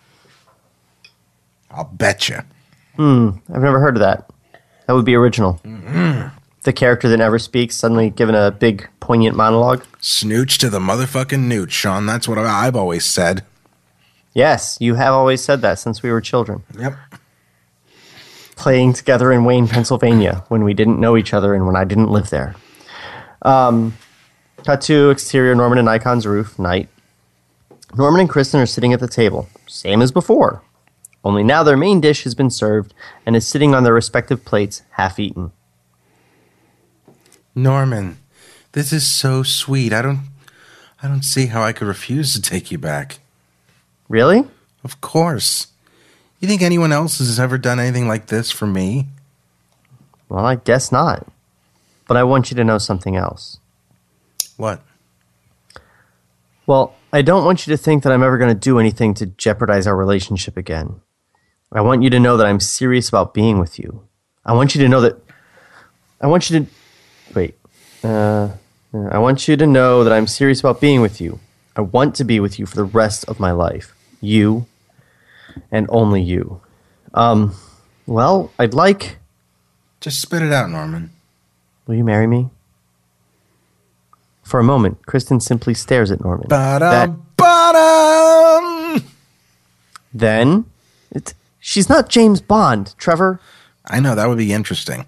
I'll bet you. Hmm, I've never heard of that. That would be original. Mm-hmm. The character that never speaks suddenly given a big, poignant monologue. Snooch to the motherfucking newt, Sean. That's what I've always said. Yes, you have always said that since we were children. Yep. Playing together in Wayne, Pennsylvania, when we didn't know each other and when I didn't live there. Um, cut to exterior, Norman and Nikon's roof, night. Norman and Kristen are sitting at the table, same as before. Only now their main dish has been served and is sitting on their respective plates, half eaten. Norman, this is so sweet. I don't I don't see how I could refuse to take you back. Really? Of course. You think anyone else has ever done anything like this for me? Well, I guess not. But I want you to know something else. What? Well, I don't want you to think that I'm ever going to do anything to jeopardize our relationship again. I want you to know that I'm serious about being with you. I want you to know that... I want you to... Wait. Uh, I want you to know that I'm serious about being with you. I want to be with you for the rest of my life. You and only you. Um, well, I'd like... Just spit it out, Norman. Will you marry me? For a moment, Kristen simply stares at Norman. That- Ba-dum, ba-dum. Then, it's, she's not James Bond, Trevor. I know, that would be interesting.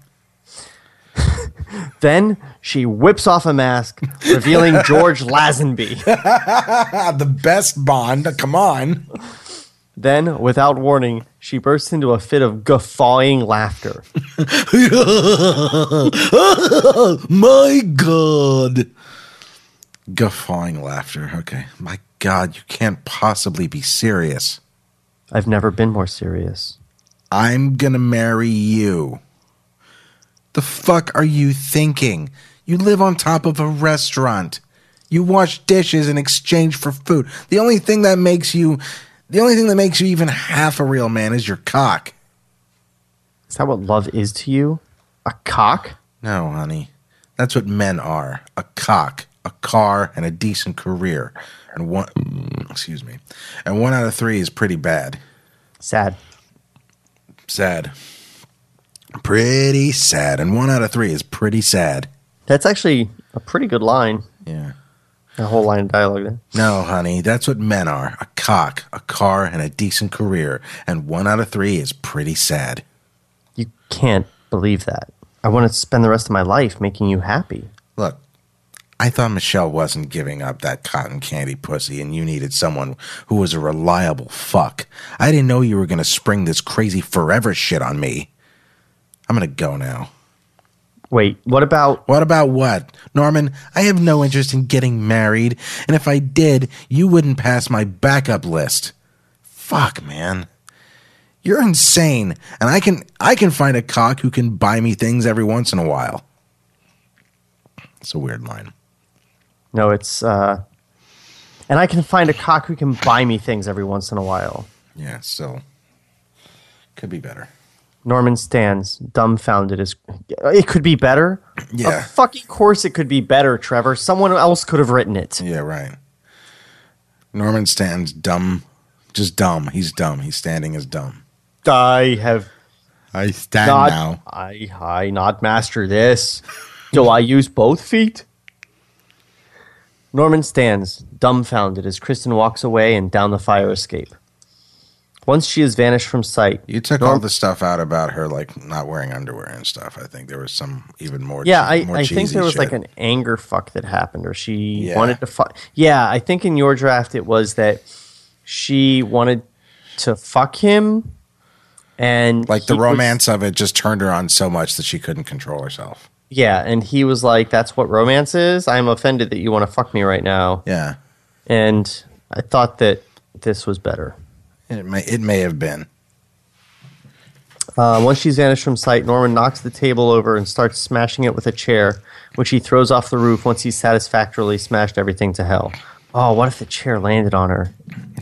Then she whips off a mask, revealing George Lazenby. The best Bond, come on. Then, without warning, she bursts into a fit of guffawing laughter. My God. Guffawing laughter. Okay. My God, you can't possibly be serious. I've never been more serious. I'm gonna marry you. The fuck are you thinking? You live on top of a restaurant. You wash dishes in exchange for food. The only thing that makes you the only thing that makes you even half a real man is your cock. Is that what love is to you? A cock? No, honey. That's what men are. A cock, a car, and a decent career. And one excuse me. And one out of three is pretty bad. Sad. Sad. Pretty sad. And one out of three is pretty sad. That's actually a pretty good line. Yeah. A whole line of dialogue there. No, honey, that's what men are. A cock, a car, and a decent career. And one out of three is pretty sad. You can't believe that. I want to spend the rest of my life making you happy. Look, I thought Michelle wasn't giving up that cotton candy pussy and you needed someone who was a reliable fuck. I didn't know you were going to spring this crazy forever shit on me. I'm going to go now. Wait, what about... What about what? Norman, I have no interest in getting married, and if I did, you wouldn't pass my backup list. Fuck, man. You're insane, and I can I can find a cock who can buy me things every once in a while. It's a weird line. No, it's... uh And I can find a cock who can buy me things every once in a while. Yeah, still. Could be better. Norman stands, dumbfounded. As it could be better? Yeah. Of fucking course it could be better, Trevor. Someone else could have written it. Yeah, right. Norman stands dumb. Just dumb. He's dumb. He's standing as dumb. I have I stand not... now. I, I not master this. Do I use both feet? Norman stands, dumbfounded, as Kristen walks away and down the fire escape. Once she has vanished from sight... You took Norm- all the stuff out about her, like, not wearing underwear and stuff. I think there was some even more Yeah, che- I, more I think cheesy there was shit. like an anger fuck that happened, or she Yeah. wanted to fuck... Yeah, I think in your draft it was that she wanted to fuck him, and... Like, the he was- romance of it just turned her on so much that she couldn't control herself. Yeah, and he was like, that's what romance is? I'm offended that you want to fuck me right now. Yeah. And I thought that this was better. It may, it may have been. Uh, once she's vanished from sight, Norman knocks the table over and starts smashing it with a chair, which he throws off the roof once he's satisfactorily smashed everything to hell. Oh, what if the chair landed on her?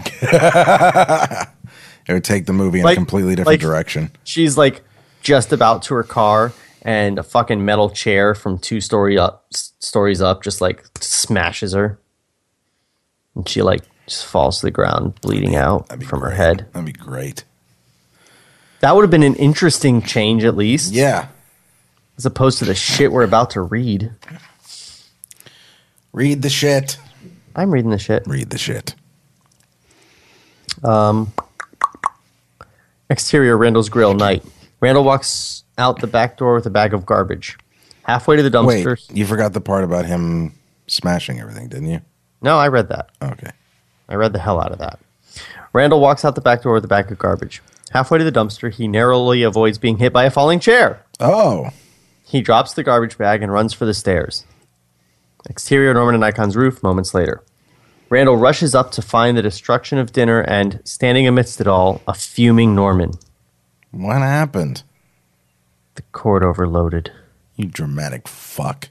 It would take the movie in Like- a completely different like- direction. She's like just about to her car, and a fucking metal chair from two story up, s- stories up just like smashes her. And she like just falls to the ground, bleeding out That'd be from her great. head. That'd be great. That would have been an interesting change, at least. Yeah. As opposed to the shit we're about to read. Read the shit. I'm reading the shit. Read the shit. Um, exterior, Randall's Grill, night. Randall walks out the back door with a bag of garbage. Halfway to the dumpster. Wait, you forgot the part about him smashing everything, didn't you? No, I read that. Okay. I read the hell out of that. Randall walks out the back door with a bag of garbage. Halfway to the dumpster, he narrowly avoids being hit by a falling chair. Oh. He drops the garbage bag and runs for the stairs. Exterior, Norman and Icon's roof, moments later. Randall rushes up to find the destruction of dinner and, standing amidst it all, a fuming Norman. What happened? The cord overloaded. You dramatic fuck.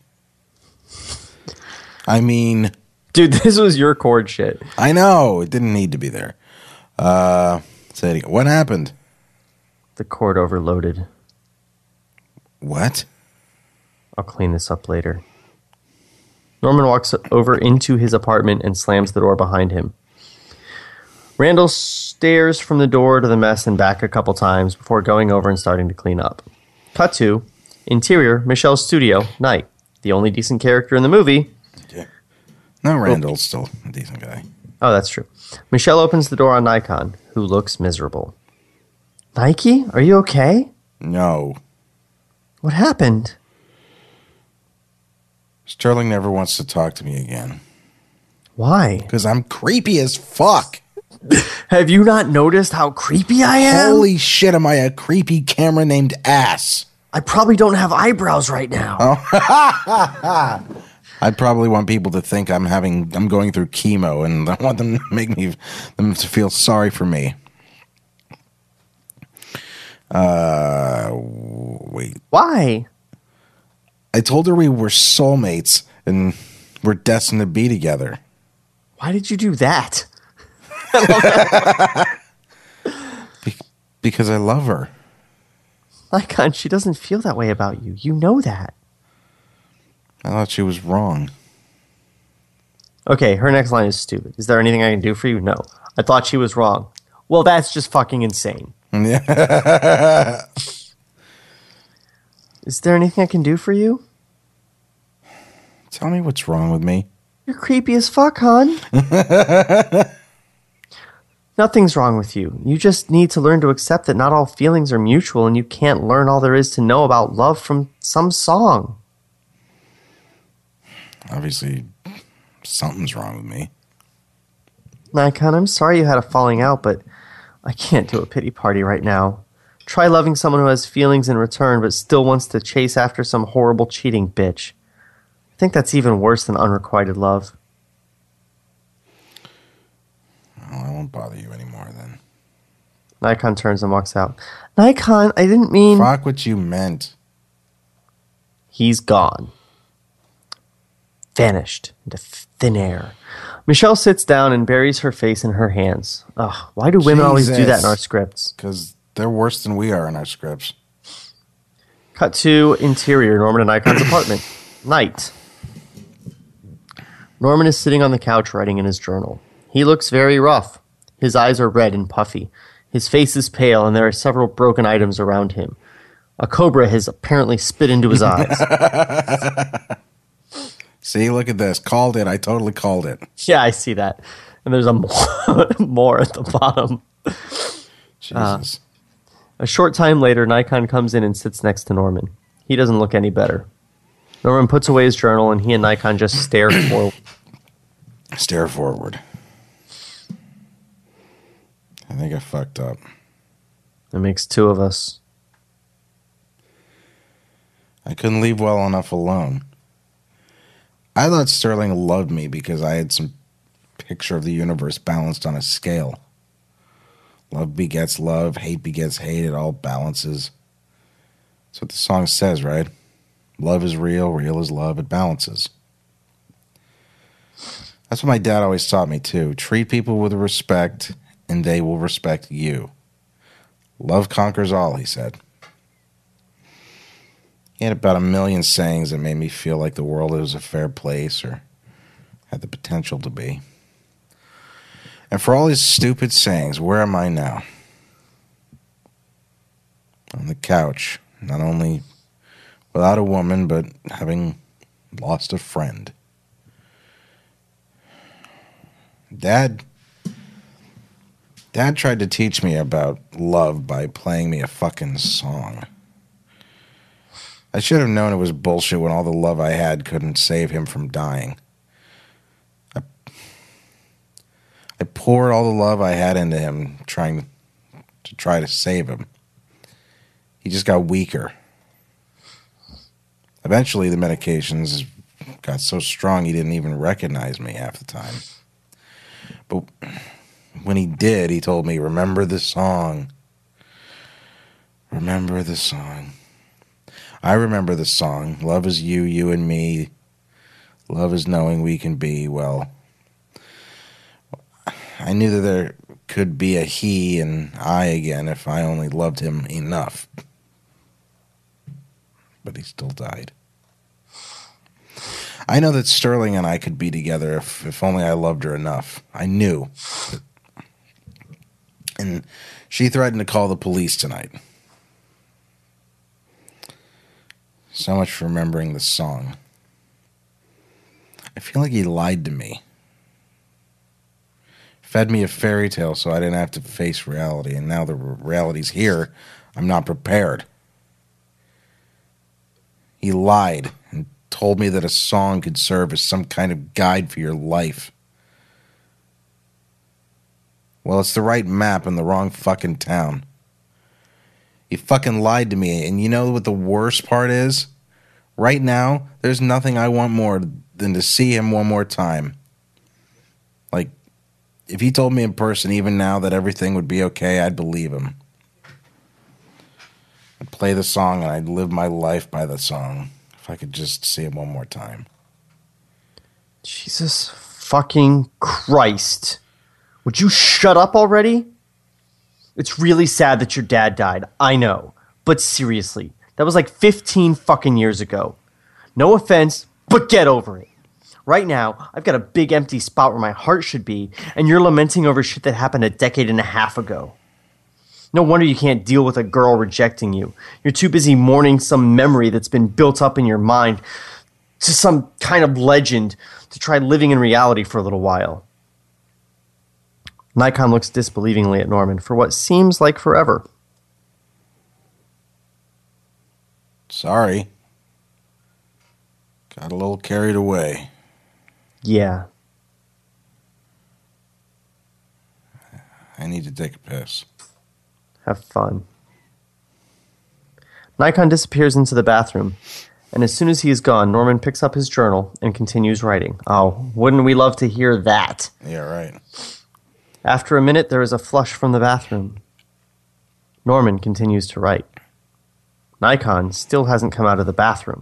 I mean... Dude, this was your cord shit. I know. It didn't need to be there. Uh, say it again. What happened? The cord overloaded. What? I'll clean this up later. Norman walks over into his apartment and slams the door behind him. Randall stares from the door to the mess and back a couple times before going over and starting to clean up. Cut to interior, Michelle's studio, night. The only decent character in the movie. Yeah. No, Randall's still a decent guy. Oh, that's true. Michelle opens the door on Nikon, who looks miserable. Nike, are you okay? No. What happened? Sterling never wants to talk to me again. Why? Because I'm creepy as fuck. Have you not noticed how creepy I am? Holy shit, am I a creepy camera named Ass? I probably don't have eyebrows right now. Oh. I'd probably want people to think I'm having, I'm going through chemo, and I want them to make me, them to feel sorry for me. Uh, wait. Why? I told her we were soulmates and we're destined to be together. Why did you do that? Be- because I love her. Icon, she doesn't feel that way about you. You know that. I thought she was wrong. Okay, her next line is stupid. Is there anything I can do for you? No. I thought she was wrong. Well, that's just fucking insane. Yeah. Is there anything I can do for you? Tell me what's wrong with me. You're creepy as fuck, hon. Nothing's wrong with you. You just need to learn to accept that not all feelings are mutual and you can't learn all there is to know about love from some song. Obviously, something's wrong with me. Nikon, I'm sorry you had a falling out, but I can't do a pity party right now. Try loving someone who has feelings in return, but still wants to chase after some horrible cheating bitch. I think that's even worse than unrequited love. Well, I won't bother you anymore then. Nikon turns and walks out. Nikon, I didn't mean... Fuck what you meant. He's gone. Vanished into thin air. Michelle sits down and buries her face in her hands. Ugh, why do women Jesus. always do that in our scripts? Because they're worse than we are in our scripts. Cut to interior, Norman and Nikon's apartment. Night. Norman is sitting on the couch writing in his journal. He looks very rough. His eyes are red and puffy. His face is pale, and there are several broken items around him. A cobra has apparently spit into his eyes. See, look at this. Called it. I totally called it. Yeah, I see that. And there's a more, more at the bottom. Jesus. Uh, a short time later, Nikon comes in and sits next to Norman. He doesn't look any better. Norman puts away his journal, and he and Nikon just stare forward. Stare forward. I think I fucked up. It makes two of us. I couldn't leave well enough alone. I thought Sterling loved me because I had some picture of the universe balanced on a scale. Love begets love, hate begets hate, it all balances. That's what the song says, right? Love is real, real is love, it balances. That's what my dad always taught me too. Treat people with respect and they will respect you. Love conquers all, he said. He had about a million sayings that made me feel like the world was a fair place or had the potential to be. And for all his stupid sayings, where am I now? On the couch, not only without a woman, but having lost a friend. Dad, Dad tried to teach me about love by playing me a fucking song. I should have known it was bullshit when all the love I had couldn't save him from dying. I, I poured all the love I had into him trying to try to save him. He just got weaker. Eventually, the medications got so strong he didn't even recognize me half the time. But when he did, he told me, remember the song. Remember the song. I remember the song. Love is you, you and me. Love is knowing we can be. Well, I knew that there could be a he and I again if I only loved him enough. But he still died. I know that Sterling and I could be together if, if only I loved her enough. I knew. And she threatened to call the police tonight. So much for remembering the song. I feel like he lied to me. Fed me a fairy tale so I didn't have to face reality. And now the reality's here. I'm not prepared. He lied and told me that a song could serve as some kind of guide for your life. Well, it's the right map in the wrong fucking town. He fucking lied to me, and you know what the worst part is? Right now, there's nothing I want more than to see him one more time. Like, if he told me in person even now that everything would be okay, I'd believe him. I'd play the song and I'd live my life by the song if I could just see him one more time. Jesus fucking Christ. Would you shut up already? It's really sad that your dad died, I know. But seriously, that was like fifteen fucking years ago. No offense, but get over it. Right now, I've got a big empty spot where my heart should be, and you're lamenting over shit that happened a decade and a half ago. No wonder you can't deal with a girl rejecting you. You're too busy mourning some memory that's been built up in your mind to some kind of legend to try living in reality for a little while. Nikon looks disbelievingly at Norman for what seems like forever. Sorry. Got a little carried away. Yeah. I need to take a piss. Have fun. Nikon disappears into the bathroom, and as soon as he is gone, Norman picks up his journal and continues writing. Oh, wouldn't we love to hear that? Yeah, right. After a minute, there is a flush from the bathroom. Norman continues to write. Nikon still hasn't come out of the bathroom.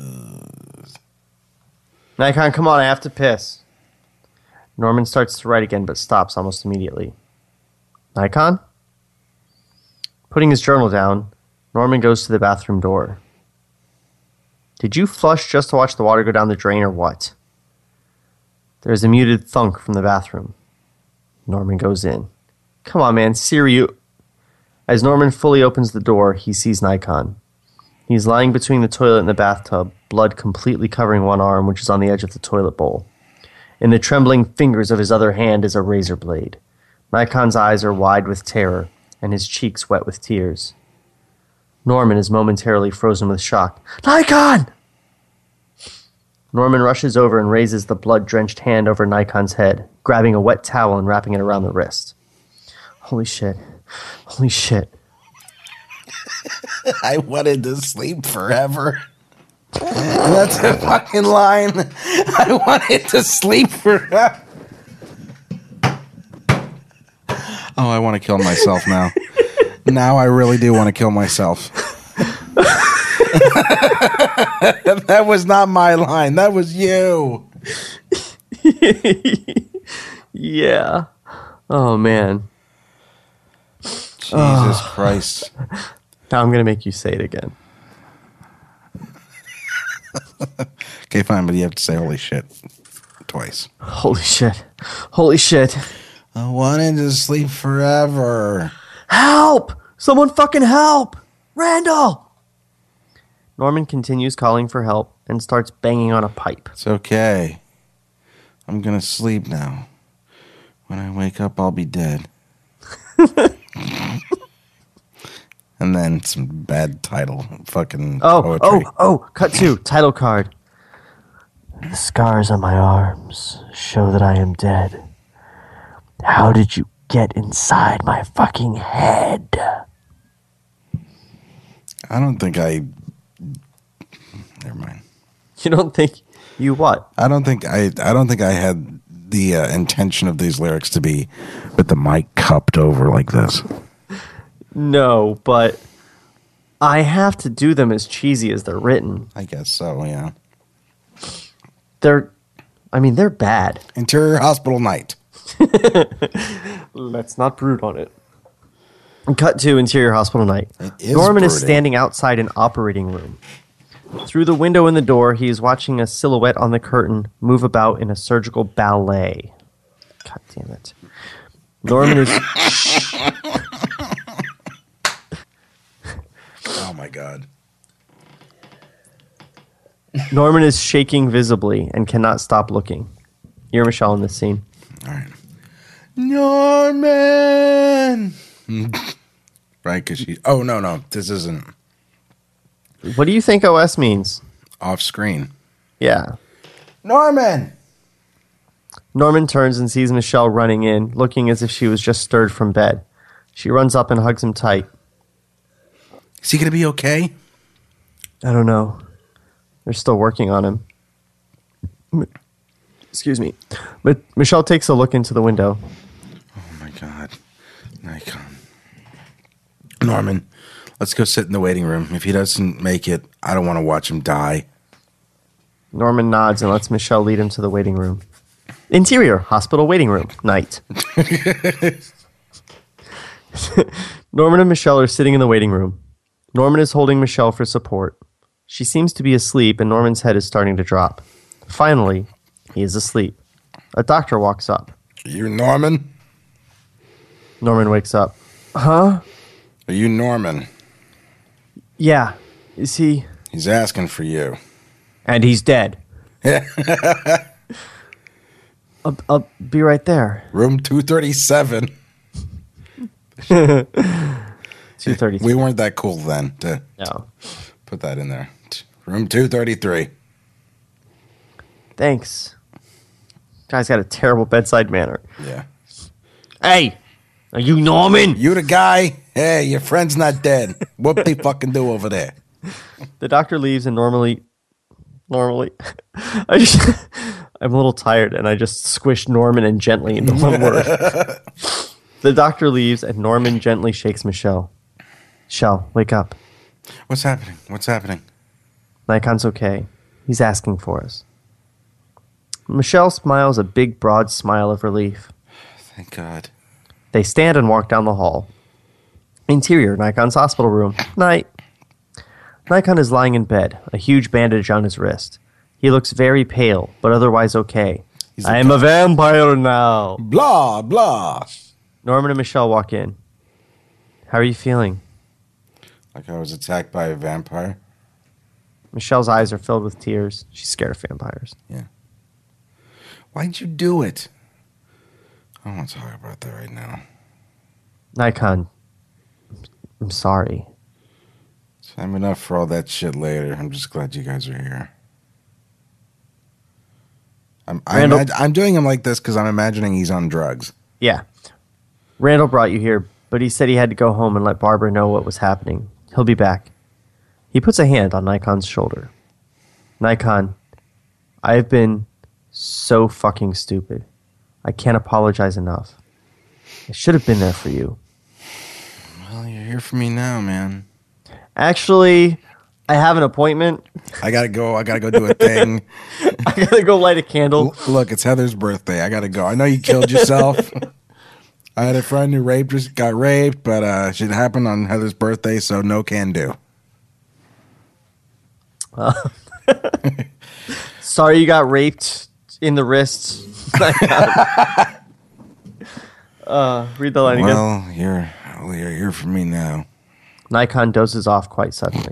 Nikon, come on, I have to piss. Norman starts to write again, but stops almost immediately. Nikon? Putting his journal down, Norman goes to the bathroom door. Did you flush just to watch the water go down the drain or what? There's a muted thunk from the bathroom. Norman goes in. Come on, man, Siri, you... As Norman fully opens the door, he sees Nikon. He's lying between the toilet and the bathtub, blood completely covering one arm, which is on the edge of the toilet bowl. In the trembling fingers of his other hand is a razor blade. Nikon's eyes are wide with terror, and his cheeks wet with tears. Norman is momentarily frozen with shock. Nikon! Norman rushes over and raises the blood-drenched hand over Nikon's head, grabbing a wet towel and wrapping it around the wrist. Holy shit. Holy shit. I wanted to sleep forever. That's a fucking line. I wanted to sleep forever. Oh, I want to kill myself now. Now I really do want to kill myself. That was not my line. That was you. Yeah. Oh, man. Jesus oh. Christ. Now I'm going to make you say it again. Okay, fine, but you have to say holy shit twice. Holy shit. Holy shit. I wanted to sleep forever. Help! Someone fucking help! Randall! Norman continues calling for help and starts banging on a pipe. It's okay. I'm going to sleep now. When I wake up, I'll be dead. And then some bad title. Fucking oh, poetry. Oh, oh, cut to title card. The scars on my arms show that I am dead. How did you get inside my fucking head? I don't think I... Never mind. You don't think you what? I don't think I. I don't think I had the uh, intention of these lyrics to be with the mic cupped over like this. No, but I have to do them as cheesy as they're written. I guess so. Yeah. They're. I mean, they're bad. Interior Hospital Night. Let's not brood on it. Cut to Interior Hospital Night. Is Norman brooding. is standing outside an operating room. Through the window in the door, he is watching a silhouette on the curtain move about in a surgical ballet. God damn it. Norman is... Oh, my God. Norman is shaking visibly and cannot stop looking. You're Michelle in this scene. All right. Norman! Right, because she... Oh, no, no. This isn't... What do you think O S means? Off screen. Yeah. Norman! Norman turns and sees Michelle running in, looking as if she was just stirred from bed. She runs up and hugs him tight. Is he going to be okay? I don't know. They're still working on him. Excuse me. But Michelle takes a look into the window. Oh, my God. Nikon. Norman, let's go sit in the waiting room. If he doesn't make it, I don't want to watch him die. Norman nods and lets Michelle lead him to the waiting room. Interior, hospital waiting room, night. Norman and Michelle are sitting in the waiting room. Norman is holding Michelle for support. She seems to be asleep and Norman's head is starting to drop. Finally, he is asleep. A doctor walks up. Are you Norman? Norman wakes up. Huh? Are you Norman? Yeah. Is he? He's asking for you. And he's dead. I'll, I'll be right there. Room two thirty-seven. two thirty-three. We weren't that cool then to No. put that in there. Room two thirty-three. Thanks. Guy's got a terrible bedside manner. Yeah. Hey, are you Norman? You the guy? Hey, your friend's not dead. What they fucking do over there? The doctor leaves and normally, normally, I just, I'm a little tired and I just squished Norman and gently into one word. The doctor leaves and Norman gently shakes Michelle. Michelle, wake up. What's happening? What's happening? Nikon's okay. He's asking for us. Michelle smiles a big, broad smile of relief. Thank God. They stand and walk down the hall. Interior, Nikon's hospital room. Night. Nikon is lying in bed, a huge bandage on his wrist. He looks very pale, but otherwise okay. He's I am a vampire now. Blah, blah. Norman and Michelle walk in. How are you feeling? Like I was attacked by a vampire. Michelle's eyes are filled with tears. She's scared of vampires. Yeah. Why'd you do it? I don't want to talk about that right now. Nikon, I'm sorry. Time enough for all that shit later. I'm just glad you guys are here. I'm I'm, Randall- I'm doing him like this because I'm imagining he's on drugs. Yeah. Randall brought you here, but he said he had to go home and let Barbara know what was happening. He'll be back. He puts a hand on Nikon's shoulder. Nikon, I have been so fucking stupid. I can't apologize enough. I should have been there for you. Well, you're here for me now, man. Actually, I have an appointment. I gotta go. I gotta go do a thing. I gotta go light a candle. L- look, it's Heather's birthday. I gotta go. I know you killed yourself. I had a friend who raped her, got raped, but uh, it happened on Heather's birthday, so no can do. Uh, sorry you got raped in the wrist. uh, read the line again. Well, you're, well, you're here for me now. Nikon dozes off quite suddenly.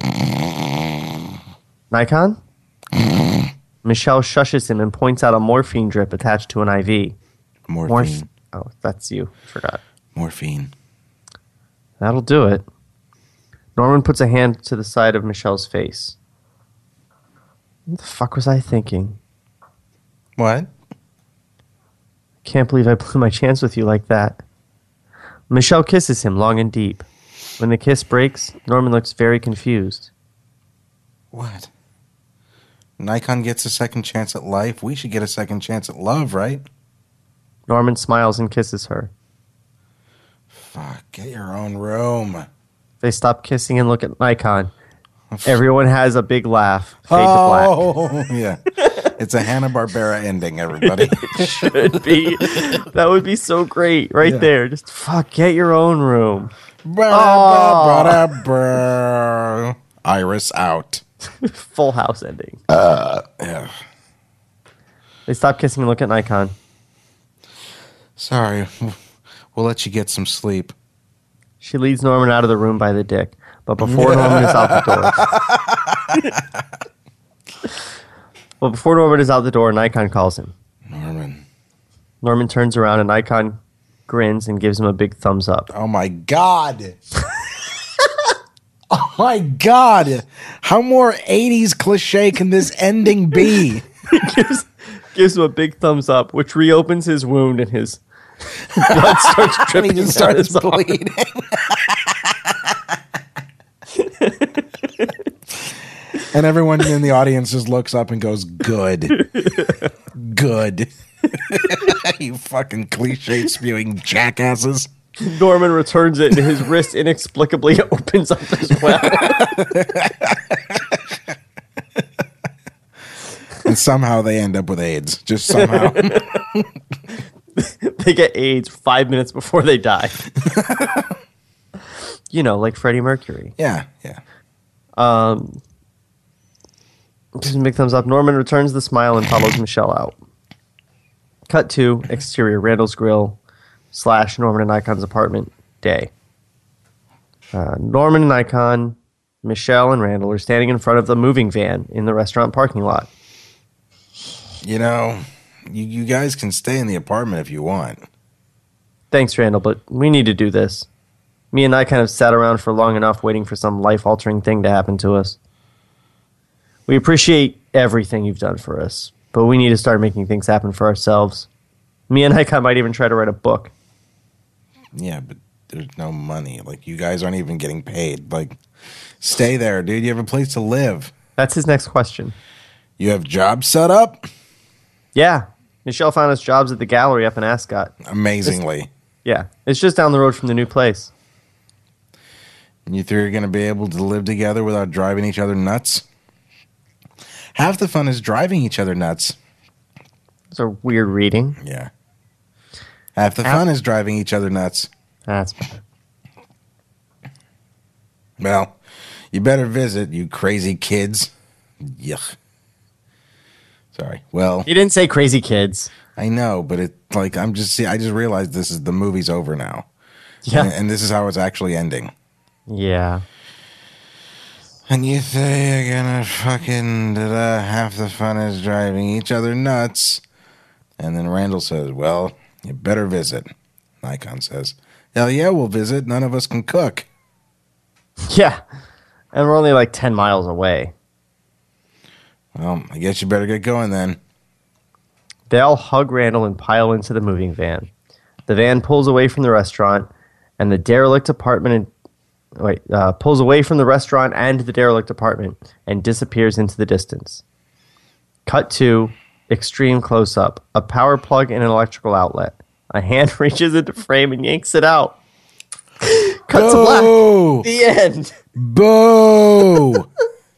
Nikon? Michelle shushes him and points out a morphine drip attached to an I V. Morphine. Morph- oh, that's you. Forgot. Morphine. That'll do it. Norman puts a hand to the side of Michelle's face. What the fuck was I thinking? What? Can't believe I blew my chance with you like that. Michelle kisses him long and deep. When the kiss breaks, Norman looks very confused. What? Nikon gets a second chance at life. We should get a second chance at love, right? Norman smiles and kisses her. Fuck, get your own room. They stop kissing and look at Nikon. Everyone has a big laugh. Fade oh, to black. Yeah. It's a Hanna-Barbera ending, everybody. It should be. That would be so great right Yeah. there. Just fuck, get your own room. Iris out. Full house ending. Uh, yeah. They stop kissing and look at Nikon. Sorry. We'll let you get some sleep. She leads Norman out of the room by the dick. But before Norman is out the door... But before Norman is out the door, Nikon calls him. Norman. Norman turns around and Nikon grins and gives him a big thumbs up. Oh my God. Oh my God. How more eighties cliche can this ending be? gives, gives him a big thumbs up, which reopens his wound and his blood starts And dripping he just down starts his arm. bleeding. And everyone in the audience just looks up and goes, good. Good. You fucking cliche spewing jackasses. Norman returns it and his wrist inexplicably opens up as well. And somehow they end up with AIDS. Just somehow. They get AIDS five minutes before they die. You know, like Freddie Mercury. Yeah, yeah. Um, gives him a big thumbs up. Norman returns the smile and follows Michelle out. Cut to exterior Randall's Grill slash Norman and Nikon's apartment. Day. Uh, Norman and Nikon, Michelle and Randall are standing in front of the moving van in the restaurant parking lot. You know, you, you guys can stay in the apartment if you want. Thanks, Randall, but we need to do this. Me and I kind of sat around for long enough waiting for some life-altering thing to happen to us. We appreciate everything you've done for us, but we need to start making things happen for ourselves. Me and Ike might even try to write a book. Yeah, but there's no money. Like, you guys aren't even getting paid. Like, stay there, dude. You have a place to live. That's his next question. You have jobs set up? Yeah. Michelle found us jobs at the gallery up in Ascot. Amazingly. It's, yeah. It's just down the road from the new place. And you three are going to be able to live together without driving each other nuts? Half the fun is driving each other nuts. It's a weird reading. Yeah. Half the fun is driving each other nuts. That's better. Well, you better visit, you crazy kids. Yuck. Sorry. Well, You didn't say crazy kids. I know, but it like I'm just see I just realized this is the movie's over now. Yeah. And, and this is how it's actually ending. Yeah. And you say you're gonna fucking da-da, half the fun is driving each other nuts. And then Randall says, well, you better visit. Nikon says, hell yeah, we'll visit. None of us can cook. Yeah. And we're only like ten miles away. Well, I guess you better get going then. They all hug Randall and pile into the moving van. The van pulls away from the restaurant, and the derelict apartment wait, uh, pulls away from the restaurant and the derelict apartment and disappears into the distance. Cut to extreme close-up. A power plug and an electrical outlet. A hand reaches into frame and yanks it out. Cut to black. The end. Boo!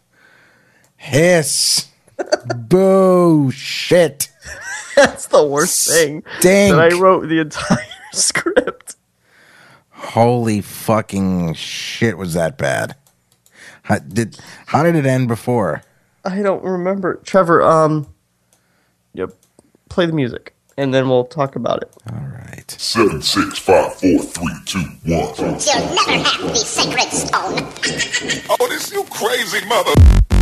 Hiss. Bullshit. That's the worst thing Stink. that I wrote the entire script. Holy fucking shit, was that bad? How did how did it end before? I don't remember. Trevor, um, yep, play the music, and then we'll talk about it. All right. Seven, six, five, four, three, two, one. You'll never have the sacred stone. Oh, this you crazy mother.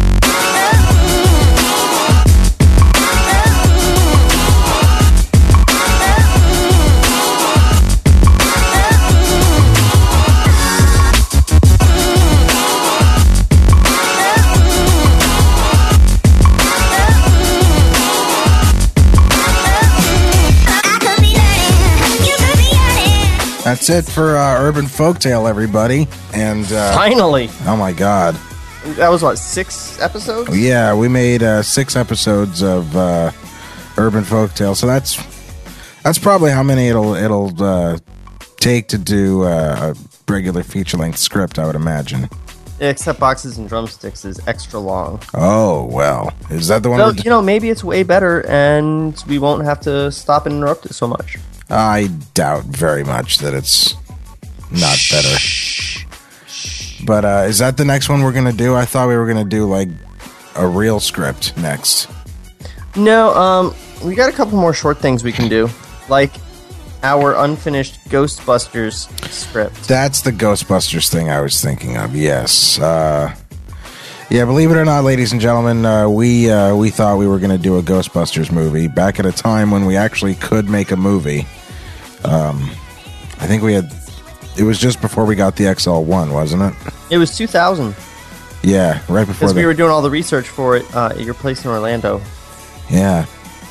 That's it for uh, Urban Folktale, everybody. And uh, Finally, oh my god, that was what, six episodes? yeah, we made uh, six episodes of uh, Urban Folktale. So that's that's probably how many it'll it'll uh, take to do uh, a regular feature length script, I would imagine. Except Boxes and Drumsticks is extra long. Oh well, is that the one? So, we're d- you know, maybe it's way better, and we won't have to stop and interrupt it so much. I doubt very much that it's not better. But uh, is that the next one we're going to do? I thought we were going to do like a real script next. No, um, we got a couple more short things we can do, like our unfinished Ghostbusters script. That's the Ghostbusters thing I was thinking of, yes. Uh, yeah, believe it or not, ladies and gentlemen, uh, we uh, we thought we were going to do a Ghostbusters movie back at a time when we actually could make a movie. Um, I think we had... It was just before we got the X L one, wasn't it? It was two thousand. Yeah, right before Because that. we were doing all the research for it uh, at your place in Orlando. Yeah.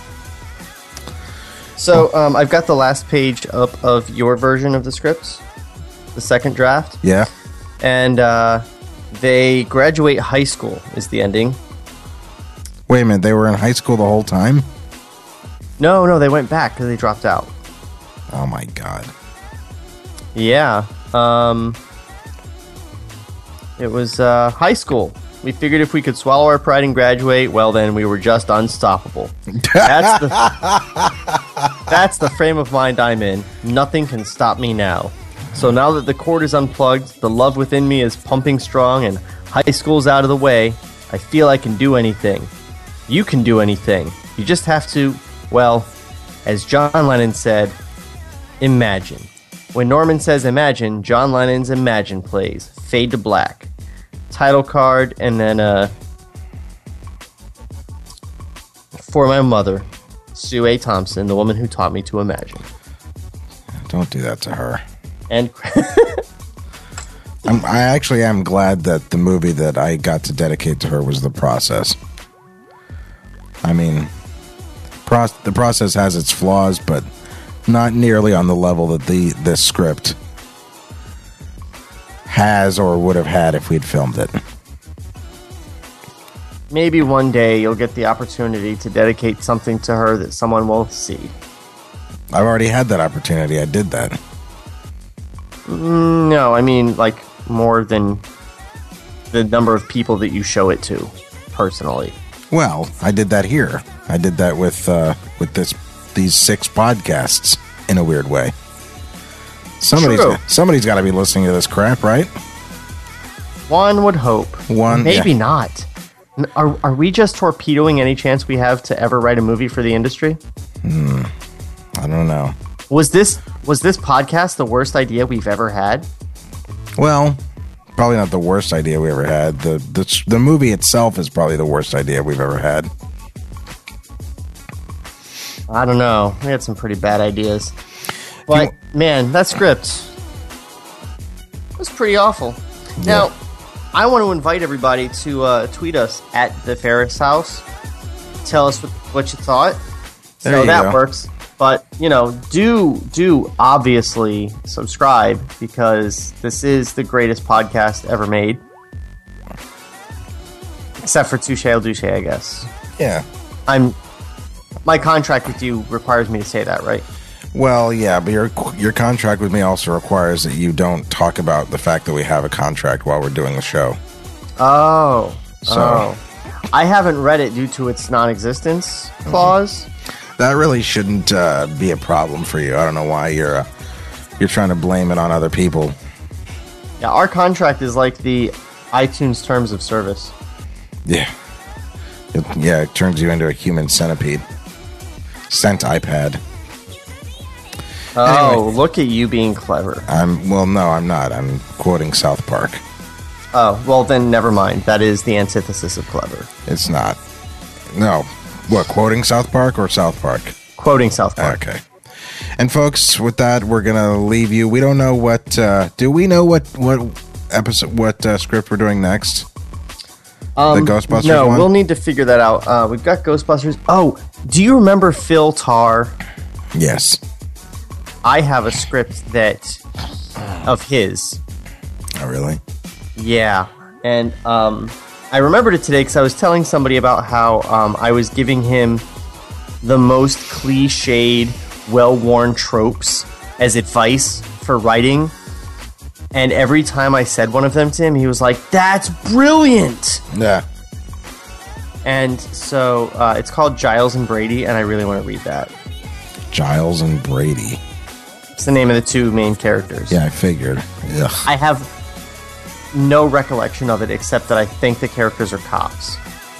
So um, I've got the last page up of your version of the scripts, the second draft. Yeah. And uh, they graduate high school is the ending. Wait a minute, they were in high school the whole time? No, no, they went back because they dropped out. Oh my god. Yeah. Um, it was uh, high school. We figured if we could swallow our pride and graduate, well, then we were just unstoppable. That's the that's the frame of mind I'm in. Nothing can stop me now. So now that the cord is unplugged, the love within me is pumping strong, and high school's out of the way, I feel I can do anything. You can do anything. You just have to, well, as John Lennon said, imagine. When Norman says imagine, John Lennon's Imagine plays. Fade to black. Title card, and then, uh... for my mother, Sue A. Thompson, the woman who taught me to imagine. Don't do that to her. And... I'm, I actually am glad that the movie that I got to dedicate to her was The Process. I mean, Pro- the process has its flaws, but not nearly on the level that the this script has or would have had if we'd filmed it. Maybe one day you'll get the opportunity to dedicate something to her that someone will see. I've already had that opportunity. I did that. Mm, no, I mean, like, more than the number of people that you show it to, personally. Well, I did that here. I did that with uh, with this these six podcasts in a weird way. Somebody's True. somebody's got to be listening to this crap, right? One would hope. One, Maybe yeah. not. N- Are, are we just torpedoing any chance we have to ever write a movie for the industry? I don't know. Was this was this podcast the worst idea we've ever had? Well, probably not the worst idea we ever had. The the the movie itself is probably the worst idea we've ever had. I don't know. We had some pretty bad ideas. But, man, that script was pretty awful. Now, I want to invite everybody to uh, tweet us at the Ferris House. Tell us what, what you thought. There so you that go. works. But, you know, do, do obviously subscribe because this is the greatest podcast ever made. Except for Touche El Douche, I guess. Yeah. I'm... My contract with you requires me to say that, right? Well, yeah, but your your contract with me also requires that you don't talk about the fact that we have a contract while we're doing the show. Oh. So- oh. I haven't read it due to its non-existence clause. That really shouldn't uh, be a problem for you. I don't know why you're uh, you're trying to blame it on other people. Yeah, our contract is like the iTunes terms of service. Yeah. It, yeah, it turns you into a human centipede. Cent iPad. Oh, Anyway. look at you being clever. I'm well, no, I'm not. I'm quoting South Park. Oh, well then never mind. That is the antithesis of clever. It's not. No. What, quoting South Park or South Park? Quoting South Park. Okay. And folks, with that, we're gonna leave you. We don't know what. Uh, do we know what what episode, what uh, script we're doing next? Um, the Ghostbusters No, one? we'll need to figure that out. Uh, we've got Ghostbusters. Oh, do you remember Phil Tarr? Yes. I have a script that of his. Oh, really? Yeah, and um, I remembered it today because I was telling somebody about how um, I was giving him the most cliched, well-worn tropes as advice for writing, and every time I said one of them to him, he was like, "That's brilliant!" Yeah. And so uh, it's called Giles and Brady, and I really want to read that. Giles and Brady. It's the name of the two main characters. Yeah, I figured. Ugh. I have no recollection of it except that I think the characters are cops.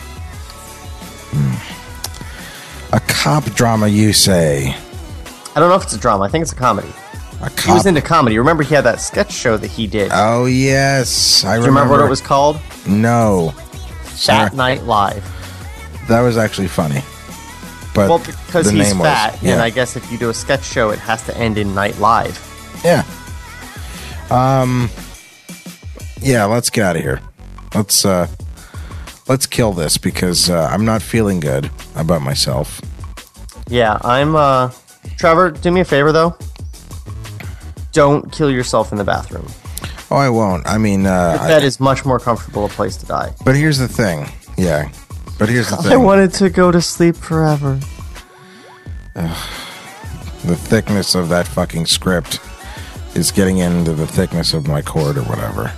A cop drama, you say? I don't know if it's a drama. I think it's a comedy. A He cop. was into comedy. Remember, he had that sketch show that he did. Oh yes, I Do you remember what it was called? No, Fat Night Live. that was actually funny. But Well, because the he's name was- fat, yeah. and I guess if you do a sketch show, it has to end in Night Live. Yeah. Um. Yeah, let's get out of here. Let's uh, let's kill this because uh, I'm not feeling good about myself. Yeah, I'm, uh... Trevor, do me a favor, though. Don't kill yourself in the bathroom. Oh, I won't. I mean, uh, Your bed is much more comfortable a place to die. but here's the thing. Yeah, but here's the thing. I wanted to go to sleep forever. The thickness of that fucking script is getting into the thickness of my cord or whatever.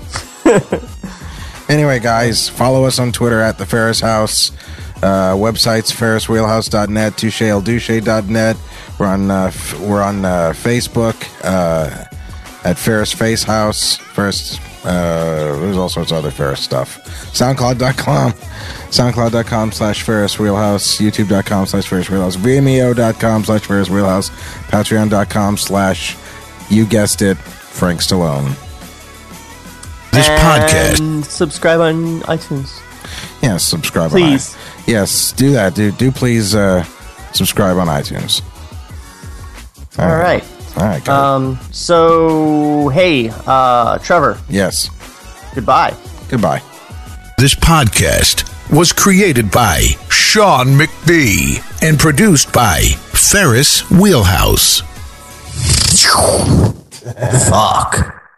Anyway, guys, follow us on Twitter at the Ferris House. Uh, websites ferris wheelhouse dot net, touche el douche dot net. We're on uh, f- we're on uh, Facebook uh, at Ferris Face House. Ferris, uh, there's all sorts of other Ferris stuff. SoundCloud dot com, SoundCloud dot com slash Ferris Wheelhouse, YouTube dot com slash Ferris Wheelhouse, Vimeo dot com slash Ferris Wheelhouse, Patreon dot com slash, you guessed it, Frank Stallone. This podcast. And subscribe on iTunes. Yeah, subscribe. Please. On i- yes, do that. Do do please uh, subscribe on iTunes. All right. All right. Got it. Um. So, hey, uh, Trevor, Yes. goodbye. Goodbye. This podcast was created by Sean McBee. And produced by Ferris Wheelhouse. Fuck.